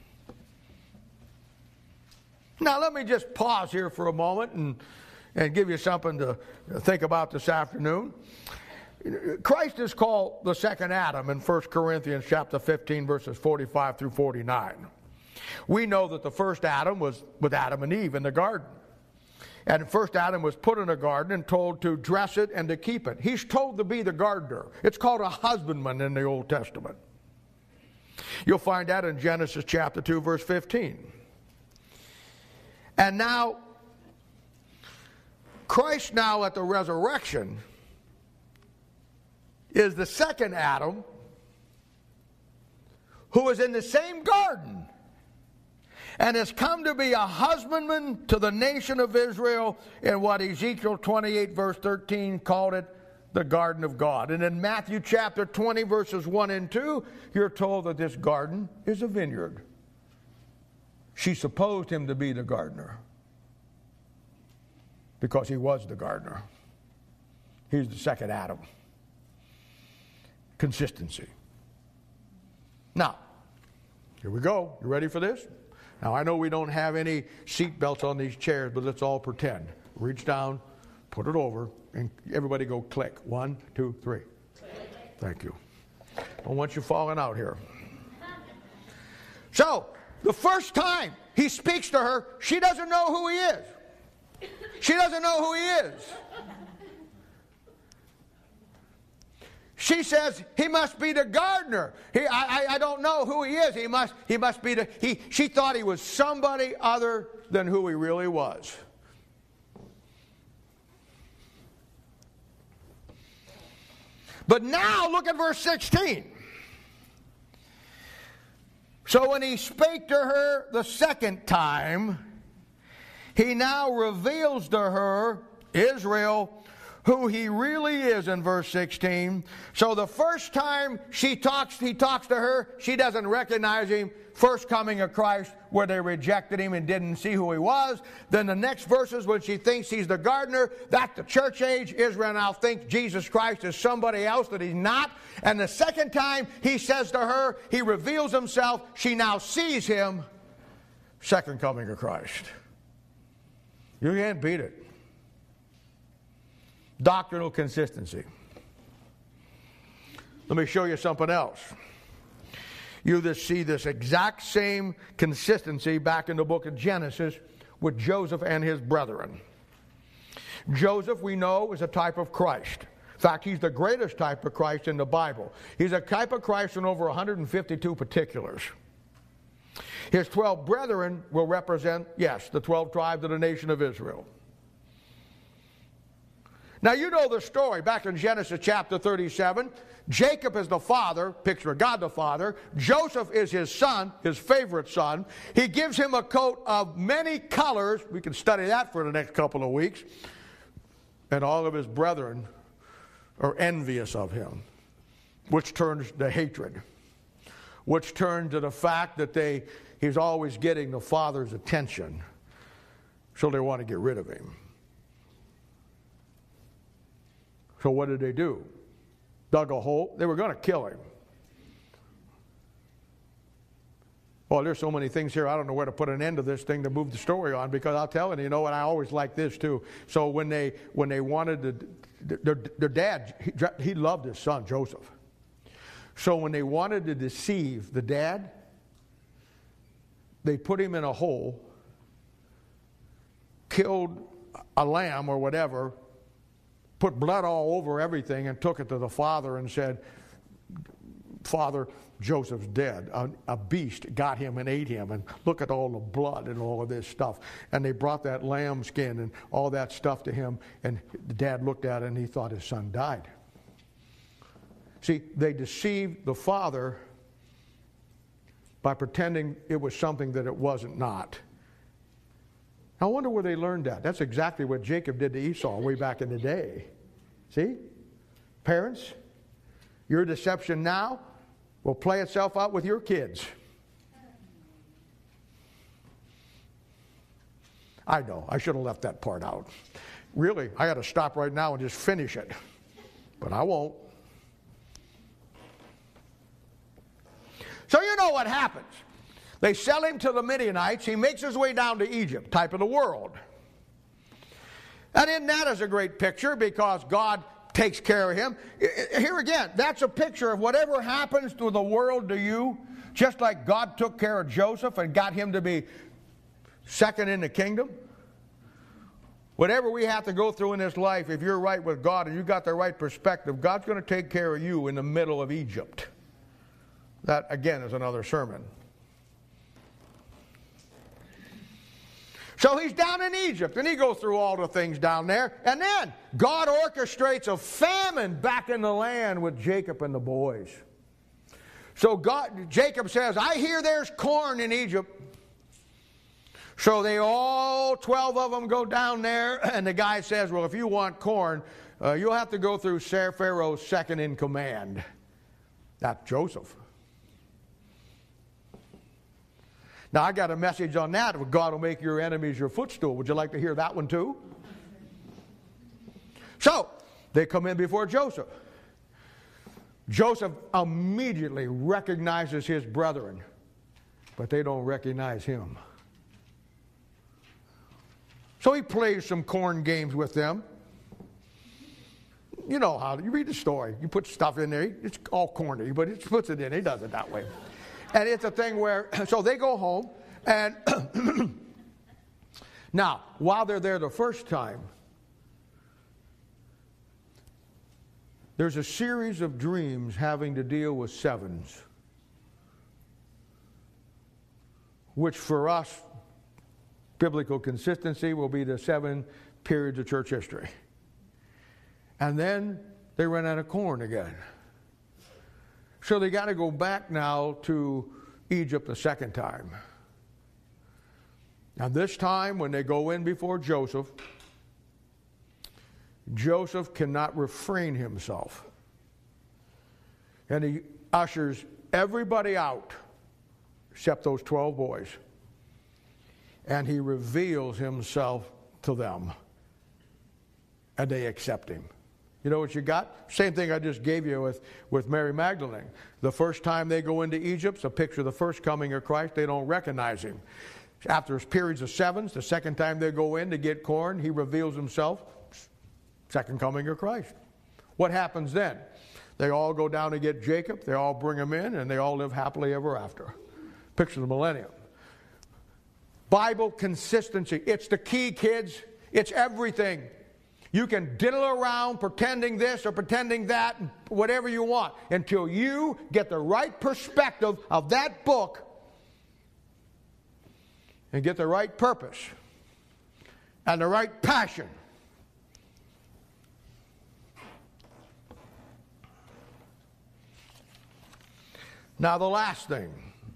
Now let me just pause here for a moment and, and give you something to think about this afternoon. Christ is called the second Adam in First Corinthians chapter fifteen, verses forty-five through forty-nine. We know that the first Adam was with Adam and Eve in the garden. And first Adam was put in a garden and told to dress it and to keep it. He's told to be the gardener. It's called a husbandman in the Old Testament. You'll find that in Genesis chapter two, verse fifteen. And now, Christ now at the resurrection is the second Adam who is in the same garden and has come to be a husbandman to the nation of Israel in what Ezekiel twenty-eight, verse thirteen called it the garden of God. And in Matthew chapter twenty, verses one and two, you're told that this garden is a vineyard. She supposed him to be the gardener because he was the gardener. He's the second Adam. Consistency. Now, here we go. You ready for this? Now, I know we don't have any seat belts on these chairs, but let's all pretend. Reach down, put it over, and everybody go click. One, two, three. Thank you. Don't want you falling out here. So, the first time he speaks to her, she doesn't know who he is. She doesn't know who he is. she says he must be the gardener. He, I, I don't know who he is. He must, he must be the, he, she thought he was somebody other than who he really was. But now look at verse sixteen. So when he spake to her the second time, he now reveals to her, Israel, who he really is in verse sixteen. So the first time she talks, he talks to her, she doesn't recognize him. First coming of Christ, where they rejected him and didn't see who he was. Then the next verses, when she thinks he's the gardener, that's the church age. Israel now thinks Jesus Christ is somebody else that he's not. And the second time he says to her, he reveals himself, she now sees him. Second coming of Christ. You can't beat it. Doctrinal consistency. Let me show you something else. You just see this exact same consistency back in the book of Genesis with Joseph and his brethren. Joseph, we know, is a type of Christ. In fact, he's the greatest type of Christ in the Bible. He's a type of Christ in over one hundred fifty-two particulars. His twelve brethren will represent, yes, the twelve tribes of the nation of Israel. Now, you know the story. Back in Genesis chapter thirty-seven, Jacob is the father, picture of God the Father. Joseph is his son, his favorite son. He gives him a coat of many colors. We can study that for the next couple of weeks. And all of his brethren are envious of him, which turns to hatred, which turns to the fact that they he's always getting the father's attention, so they want to get rid of him. So what did they do? Dug a hole. They were going to kill him. Well, there's so many things here, I don't know where to put an end to this thing to move the story on, because I'll tell you, you know what, I always like this too. So when they when they wanted to, their, their dad, he, he loved his son, Joseph. So when they wanted to deceive the dad, they put him in a hole, killed a lamb or whatever, put blood all over everything, and took it to the father and said, Father, Joseph's dead. A, a beast got him and ate him, and look at all the blood and all of this stuff. And they brought that lamb skin and all that stuff to him, and the dad looked at it and he thought his son died. See, they deceived the father by pretending it was something that it wasn't not. I wonder where they learned that. That's exactly what Jacob did to Esau way back in the day. See? Parents, your deception now will play itself out with your kids. I know, I should have left that part out. Really, I got to stop right now and just finish it. But I won't. So you know what happens. They sell him to the Midianites. He makes his way down to Egypt, type of the world. And in that is a great picture, because God takes care of him. Here again, that's a picture of whatever happens to the world to you, just like God took care of Joseph and got him to be second in the kingdom. Whatever we have to go through in this life, if you're right with God and you've got the right perspective, God's going to take care of you in the middle of Egypt. That, again, is another sermon. So he's down in Egypt, and he goes through all the things down there. And then God orchestrates a famine back in the land with Jacob and the boys. So God, Jacob says, I hear there's corn in Egypt. So they all, twelve of them, go down there. And the guy says, well, if you want corn, uh, you'll have to go through Pharaoh's second in command. That's Joseph. Now, I got a message on that. God will make your enemies your footstool. Would you like to hear that one too? So, they come in before Joseph. Joseph immediately recognizes his brethren, but they don't recognize him. So he plays some corn games with them. You know how, you read the story. You put stuff in there. It's all corny, but he puts it in. He does it that way. And it's a thing where, so they go home, and now, while they're there the first time, there's a series of dreams having to deal with sevens, which for us, biblical consistency, will be the seven periods of church history. And then they ran out of corn again. So they got to go back now to Egypt the second time. And this time, when they go in before Joseph, Joseph cannot refrain himself. And he ushers everybody out except those twelve boys. And he reveals himself to them. And they accept him. You know what you got? Same thing I just gave you with, with Mary Magdalene. The first time they go into Egypt, it's a picture of the first coming of Christ. They don't recognize him. After periods of sevens, the second time they go in to get corn, he reveals himself. Second coming of Christ. What happens then? They all go down to get Jacob. They all bring him in, and they all live happily ever after. Picture of the millennium. Bible consistency. It's the key, kids. It's everything. You can diddle around pretending this or pretending that, whatever you want, until you get the right perspective of that book and get the right purpose and the right passion. Now, the last thing.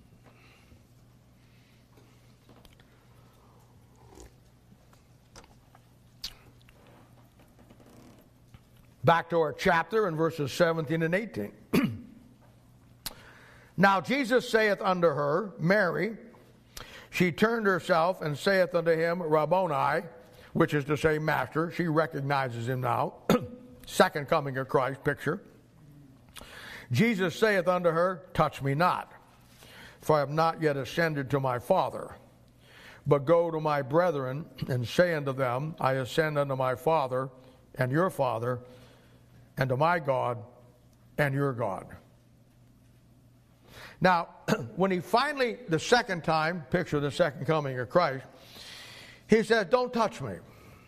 Back to our chapter in verses seventeen and eighteen. Now Jesus saith unto her, Mary. She turned herself and saith unto him, Rabboni, which is to say, Master. She recognizes him now. Second coming of Christ picture. Jesus saith unto her, Touch me not, for I have not yet ascended to my Father. But go to my brethren, and say unto them, I ascend unto my Father and your Father, and to my God and your God. Now, when he finally, the second time, picture the second coming of Christ, he says, Don't touch me.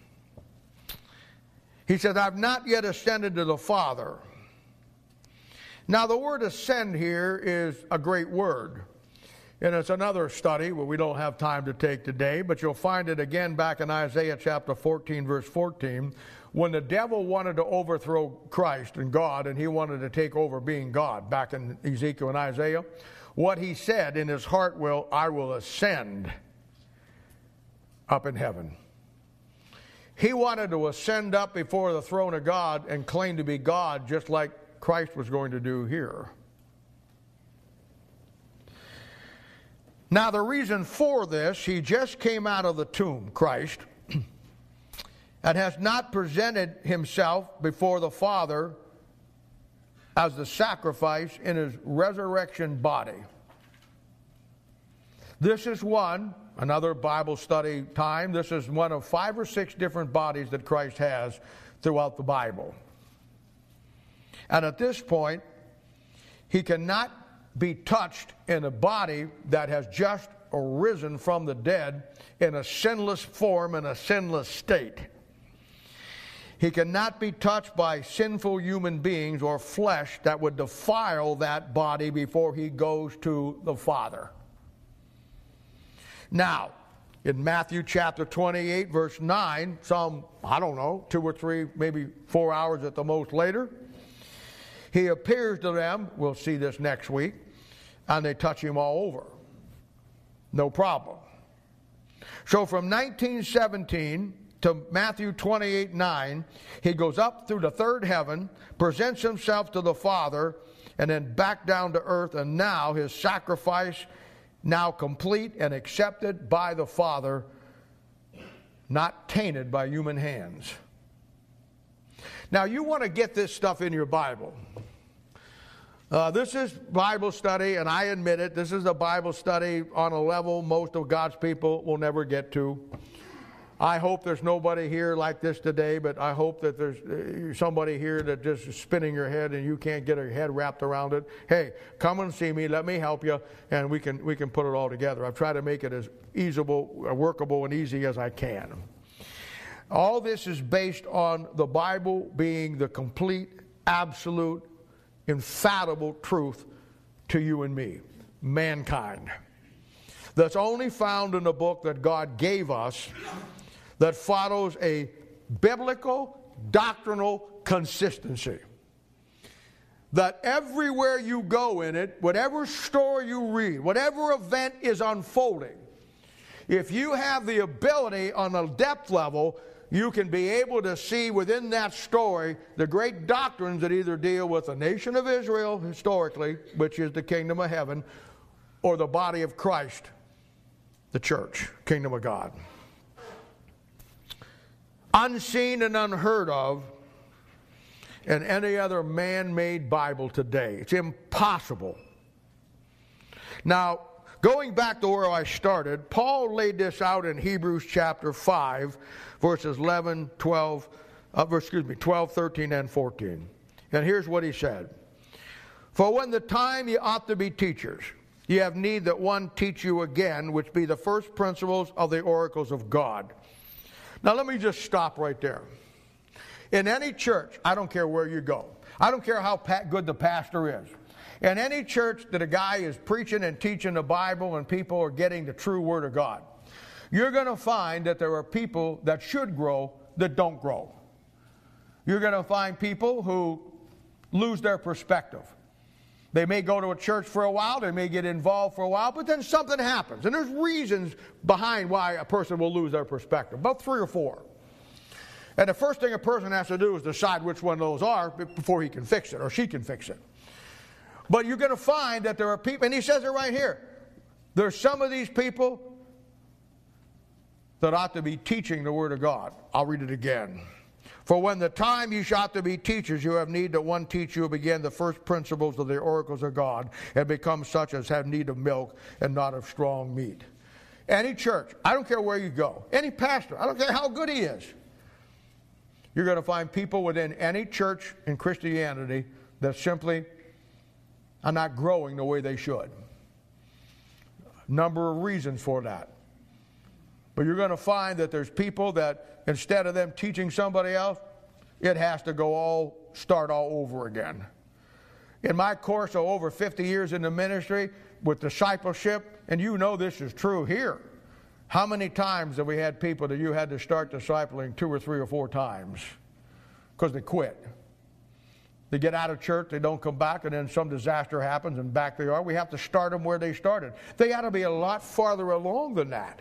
He says, I've not yet ascended to the Father. Now, the word ascend here is a great word. And it's another study where we don't have time to take today, but you'll find it again back in Isaiah chapter fourteen, verse fourteen, when the devil wanted to overthrow Christ and God, and he wanted to take over being God, back in Ezekiel and Isaiah. What he said in his heart will, I will ascend up in heaven. He wanted to ascend up before the throne of God and claim to be God, just like Christ was going to do here. Now, the reason for this, he just came out of the tomb, Christ, and has not presented himself before the Father as the sacrifice in his resurrection body. This is one, another Bible study time, this is one of five or six different bodies that Christ has throughout the Bible. And at this point, he cannot be touched in a body that has just arisen from the dead in a sinless form, in a sinless state. He cannot be touched by sinful human beings or flesh that would defile that body before he goes to the Father. Now, in Matthew chapter twenty-eight, verse nine, some, I don't know, two or three, maybe four hours at the most later, he appears to them, we'll see this next week, and they touch him all over. No problem. So from nineteen seventeen to Matthew twenty-eight nine, he goes up through the third heaven, presents himself to the Father, and then back down to earth, and now his sacrifice, now complete and accepted by the Father, not tainted by human hands. Now, you want to get this stuff in your Bible. Uh, this is Bible study, and I admit it, this is a Bible study on a level most of God's people will never get to. I hope there's nobody here like this today, but I hope that there's uh, somebody here that just is spinning your head and you can't get your head wrapped around it. Hey, come and see me, let me help you, and we can we can put it all together. I've tried to make it as easable, workable, and easy as I can. All this is based on the Bible being the complete, absolute, infallible truth to you and me, mankind. That's only found in the book that God gave us, that follows a biblical, doctrinal consistency. That everywhere you go in it, whatever story you read, whatever event is unfolding, if you have the ability on a depth level, you can be able to see within that story the great doctrines that either deal with the nation of Israel historically, which is the kingdom of heaven, or the body of Christ, the church, kingdom of God. Unseen and unheard of in any other man-made Bible today. It's impossible. Now, going back to where I started, Paul laid this out in Hebrews chapter five, verses eleven, twelve, uh, excuse me, twelve, thirteen, and fourteen. And here's what he said. For when the time ye ought to be teachers, ye have need that one teach you again, which be the first principles of the oracles of God. Now let me just stop right there. In any church, I don't care where you go. I don't care how good the pastor is. In any church that a guy is preaching and teaching the Bible and people are getting the true Word of God, you're going to find that there are people that should grow that don't grow. You're going to find people who lose their perspective. They may go to a church for a while, they may get involved for a while, but then something happens. And there's reasons behind why a person will lose their perspective, about three or four. And the first thing a person has to do is decide which one of those are before he can fix it or she can fix it. But you're going to find that there are people, and he says it right here, there's some of these people that ought to be teaching the Word of God. I'll read it again. For when the time you ought to be teachers, you have need that one teach you again the first principles of the oracles of God, and become such as have need of milk and not of strong meat. Any church, I don't care where you go, any pastor, I don't care how good he is, you're going to find people within any church in Christianity that simply are not growing the way they should. Number of reasons for that. But you're going to find that there's people that instead of them teaching somebody else, it has to go all, start all over again. In my course of over fifty years in the ministry with discipleship, and you know this is true here, how many times have we had people that you had to start discipling two or three or four times because they quit? They get out of church, they don't come back, and then some disaster happens and back they are. We have to start them where they started. They ought to be a lot farther along than that.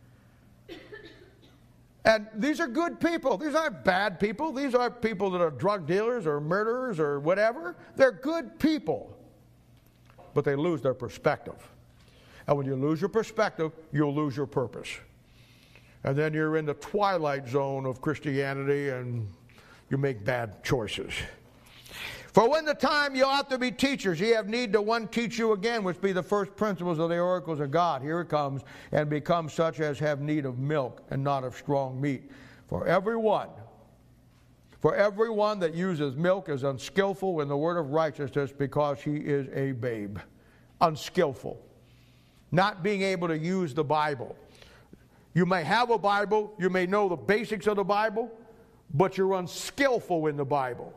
And these are good people. These aren't bad people. These aren't people that are drug dealers or murderers or whatever. They're good people. But they lose their perspective. And when you lose your perspective, you'll lose your purpose. And then you're in the twilight zone of Christianity and you make bad choices. For when the time you ought to be teachers, ye have need to one teach you again, which be the first principles of the oracles of God. Here it comes, and become such as have need of milk and not of strong meat. For everyone, for everyone that uses milk is unskillful in the word of righteousness, because he is a babe. Unskillful. Not being able to use the Bible. You may have a Bible, you may know the basics of the Bible, but you're unskillful in the Bible.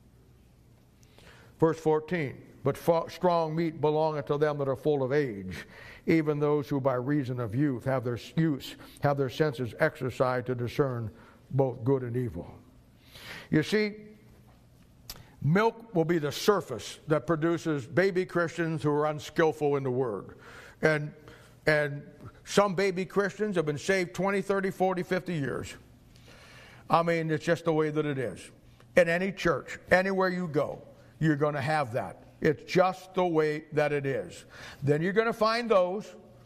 Verse fourteen, but strong meat belongeth to them that are full of age, even those who by reason of youth have their use, have their senses exercised to discern both good and evil. You see, milk will be the surface that produces baby Christians who are unskillful in the Word. And, and some baby Christians have been saved twenty, thirty, forty, fifty years. I mean, it's just the way that it is. In any church, anywhere you go, you're going to have that. It's just the way that it is. Then you're going to find those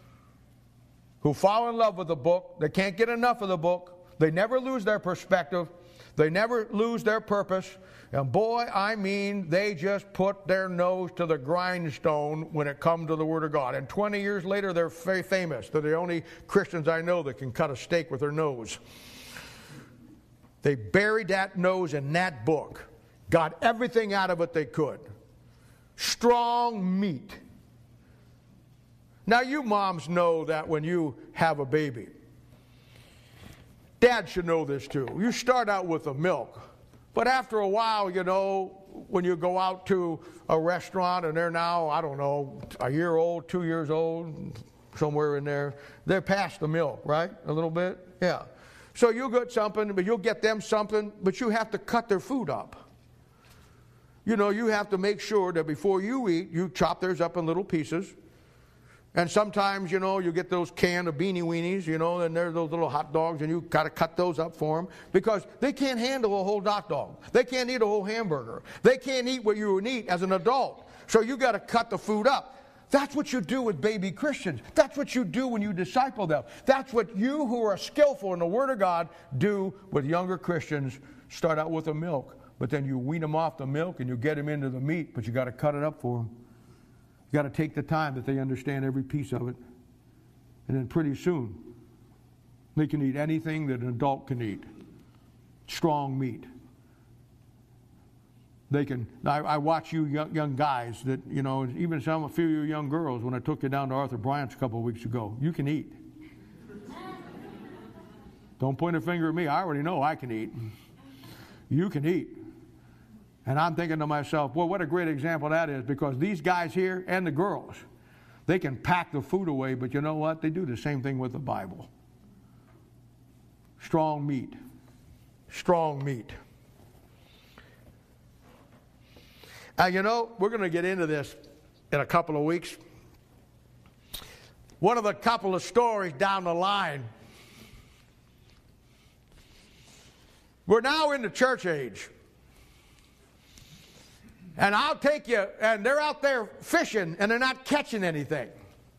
who fall in love with the book. They can't get enough of the book. They never lose their perspective. They never lose their purpose. And boy, I mean, they just put their nose to the grindstone when it comes to the Word of God. And twenty years later, they're very famous. They're the only Christians I know that can cut a steak with their nose. They buried that nose in that book. Got everything out of it they could. Strong meat. Now you moms know that when you have a baby. Dad should know this too. You start out with the milk. But after a while, you know, when you go out to a restaurant and they're now, I don't know, a year old, two years old, somewhere in there, they're past the milk, right? A little bit? Yeah. So you'll get something, but you'll get them something, but you have to cut their food up. You know, you have to make sure that before you eat, you chop theirs up in little pieces. And sometimes, you know, you get those can of Beanie Weenies, you know, and there's those little hot dogs, and you got to cut those up for them because they can't handle a whole hot dog. They can't eat a whole hamburger. They can't eat what you would eat as an adult. So you got to cut the food up. That's what you do with baby Christians. That's what you do when you disciple them. That's what you who are skillful in the Word of God do with younger Christians. Start out with the milk, but then you wean them off the milk and you get them into the meat, but you got to cut it up for them. You got to take the time that they understand every piece of it. And then pretty soon, they can eat anything that an adult can eat. Strong meat. They can, I, I watch you young, young guys that, you know, even some, a few of you young girls, when I took you down to Arthur Bryant's a couple of weeks ago, you can eat. Don't point a finger at me. I already know I can eat. You can eat. And I'm thinking to myself, well, what a great example that is, because these guys here and the girls, they can pack the food away, but you know what? They do the same thing with the Bible. Strong meat. Strong meat. Now, you know, we're going to get into this in a couple of weeks. One of the couple of stories down the line. We're now in the church age. And I'll take you, and they're out there fishing, and they're not catching anything.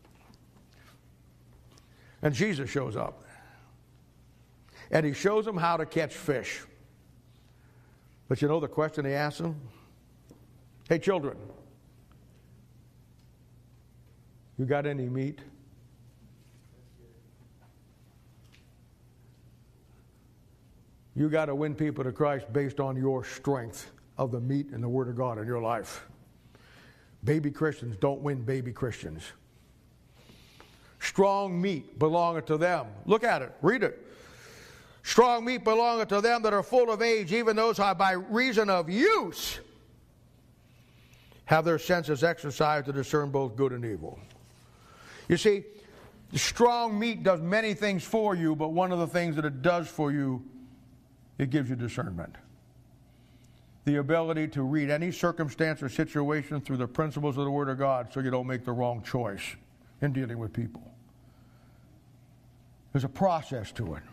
And Jesus shows up. And he shows them how to catch fish. But you know the question he asks them? Hey, children, you got any meat? You got to win people to Christ based on your strength of the meat and the Word of God in your life. Baby Christians don't win baby Christians. Strong meat belongeth to them. Look at it. Read it. Strong meat belongeth to them that are full of age, even those who by reason of use have their senses exercised to discern both good and evil. You see, the strong meat does many things for you, but one of the things that it does for you, it gives you discernment. The ability to read any circumstance or situation through the principles of the Word of God so you don't make the wrong choice in dealing with people. There's a process to it.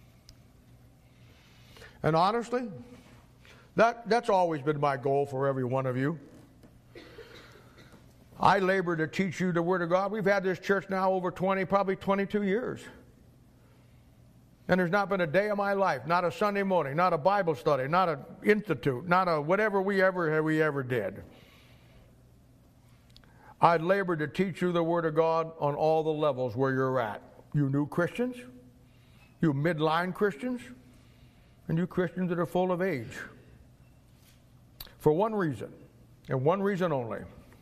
And honestly, that, that's always been my goal for every one of you. I labor to teach you the Word of God. We've had this church now over twenty, probably twenty-two years. And there's not been a day of my life, not a Sunday morning, not a Bible study, not an institute, not a whatever we ever we ever did. I labor to teach you the Word of God on all the levels where you're at. You new Christians, you midline Christians, and you Christians that are full of age. For one reason, and one reason only.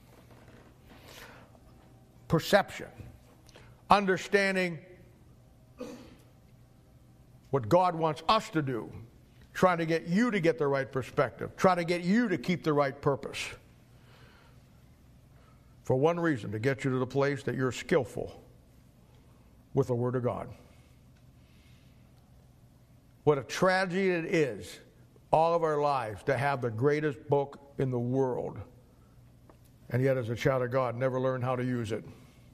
Perception. Understanding what God wants us to do. Trying to get you to get the right perspective. Trying to get you to keep the right purpose. For one reason, to get you to the place that you're skillful with the Word of God. What a tragedy it is, all of our lives, to have the greatest book in the world, and yet as a child of God, never learn how to use it.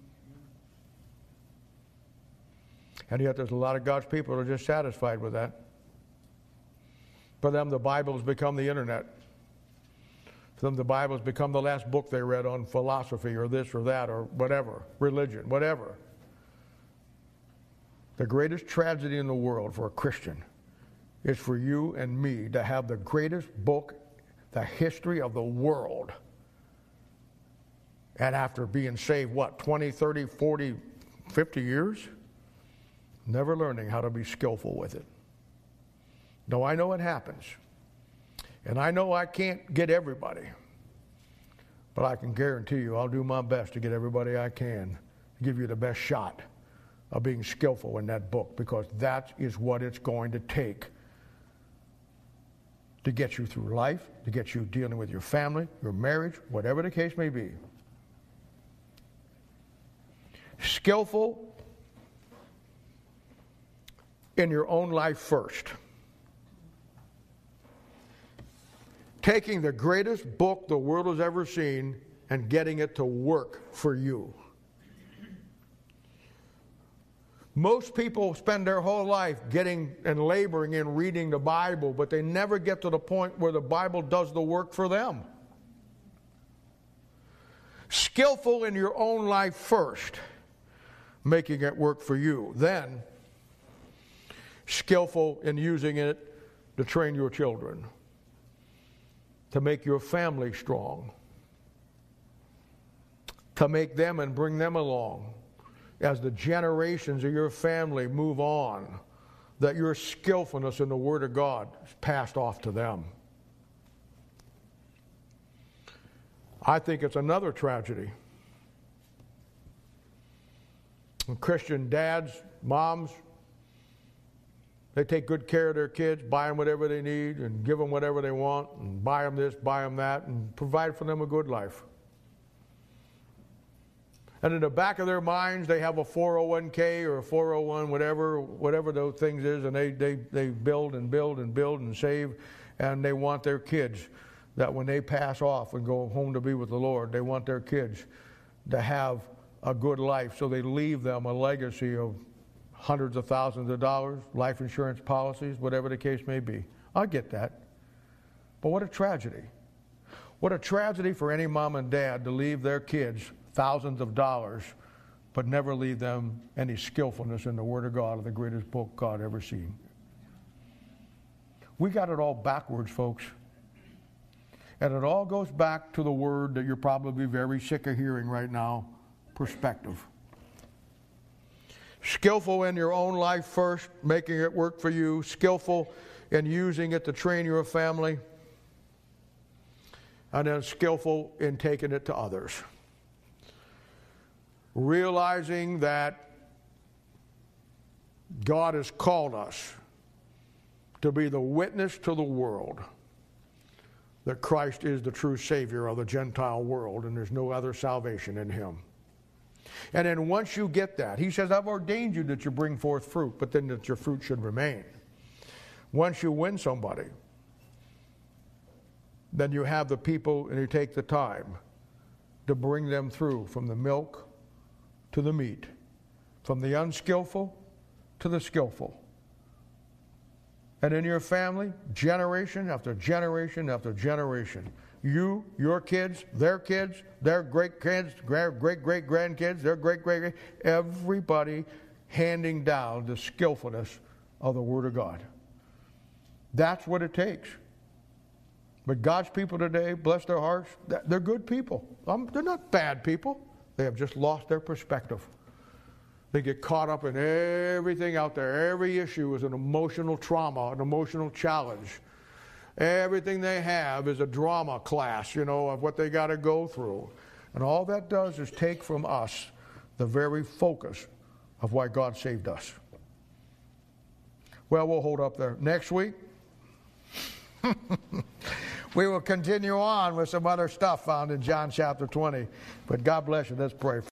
And yet there's a lot of God's people who are just satisfied with that. For them, the Bible has become the internet. For them, the Bible has become the last book they read on philosophy or this or that or whatever, religion, whatever. The greatest tragedy in the world for a Christian is for you and me to have the greatest book, the history of the world. And after being saved, what, twenty, thirty, forty, fifty years? Never learning how to be skillful with it. No, I know it happens. And I know I can't get everybody. But I can guarantee you I'll do my best to get everybody I can to give you the best shot of being skillful in that book, because that is what it's going to take to get you through life, to get you dealing with your family, your marriage, whatever the case may be. Skillful in your own life first. Taking the greatest book the world has ever seen and getting it to work for you. Most people spend their whole life getting and laboring in reading the Bible, but they never get to the point where the Bible does the work for them. Skillful in your own life first, making it work for you. Then, skillful in using it to train your children, to make your family strong, to make them and bring them along as the generations of your family move on, that your skillfulness in the Word of God is passed off to them. I think it's another tragedy. And Christian dads, moms, they take good care of their kids, buy them whatever they need, and give them whatever they want, and buy them this, buy them that, and provide for them a good life. And in the back of their minds, they have a four oh one k or a four oh one, whatever, whatever those things is, and they, they, they build and build and build and save, and they want their kids, that when they pass off and go home to be with the Lord, they want their kids to have a good life, so they leave them a legacy of hundreds of thousands of dollars, life insurance policies, whatever the case may be. I get that. But what a tragedy. What a tragedy for any mom and dad to leave their kids thousands of dollars, but never leave them any skillfulness in the Word of God, or the greatest book God ever seen. We got it all backwards, folks. And it all goes back to the word that you're probably very sick of hearing right now, perspective. Skillful in your own life first, making it work for you. Skillful in using it to train your family. And then skillful in taking it to others. Realizing that God has called us to be the witness to the world that Christ is the true Savior of the Gentile world, and there's no other salvation in Him. And then once you get that, He says, I've ordained you that you bring forth fruit, but then that your fruit should remain. Once you win somebody, then you have the people, and you take the time to bring them through from the milk to the meat, from the unskillful to the skillful. And in your family, generation after generation after generation, you, your kids, their kids, their great kids, great great grandkids, their great great, everybody handing down the skillfulness of the Word of God. That's what it takes. But God's people today, bless their hearts, they're good people. Um, they're not bad people. They have just lost their perspective. They get caught up in everything out there. Every issue is an emotional trauma, an emotional challenge. Everything they have is a drama class, you know, of what they got to go through. And all that does is take from us the very focus of why God saved us. Well, we'll hold up there. Next week, we will continue on with some other stuff found in John chapter twenty. But God bless you. Let's pray.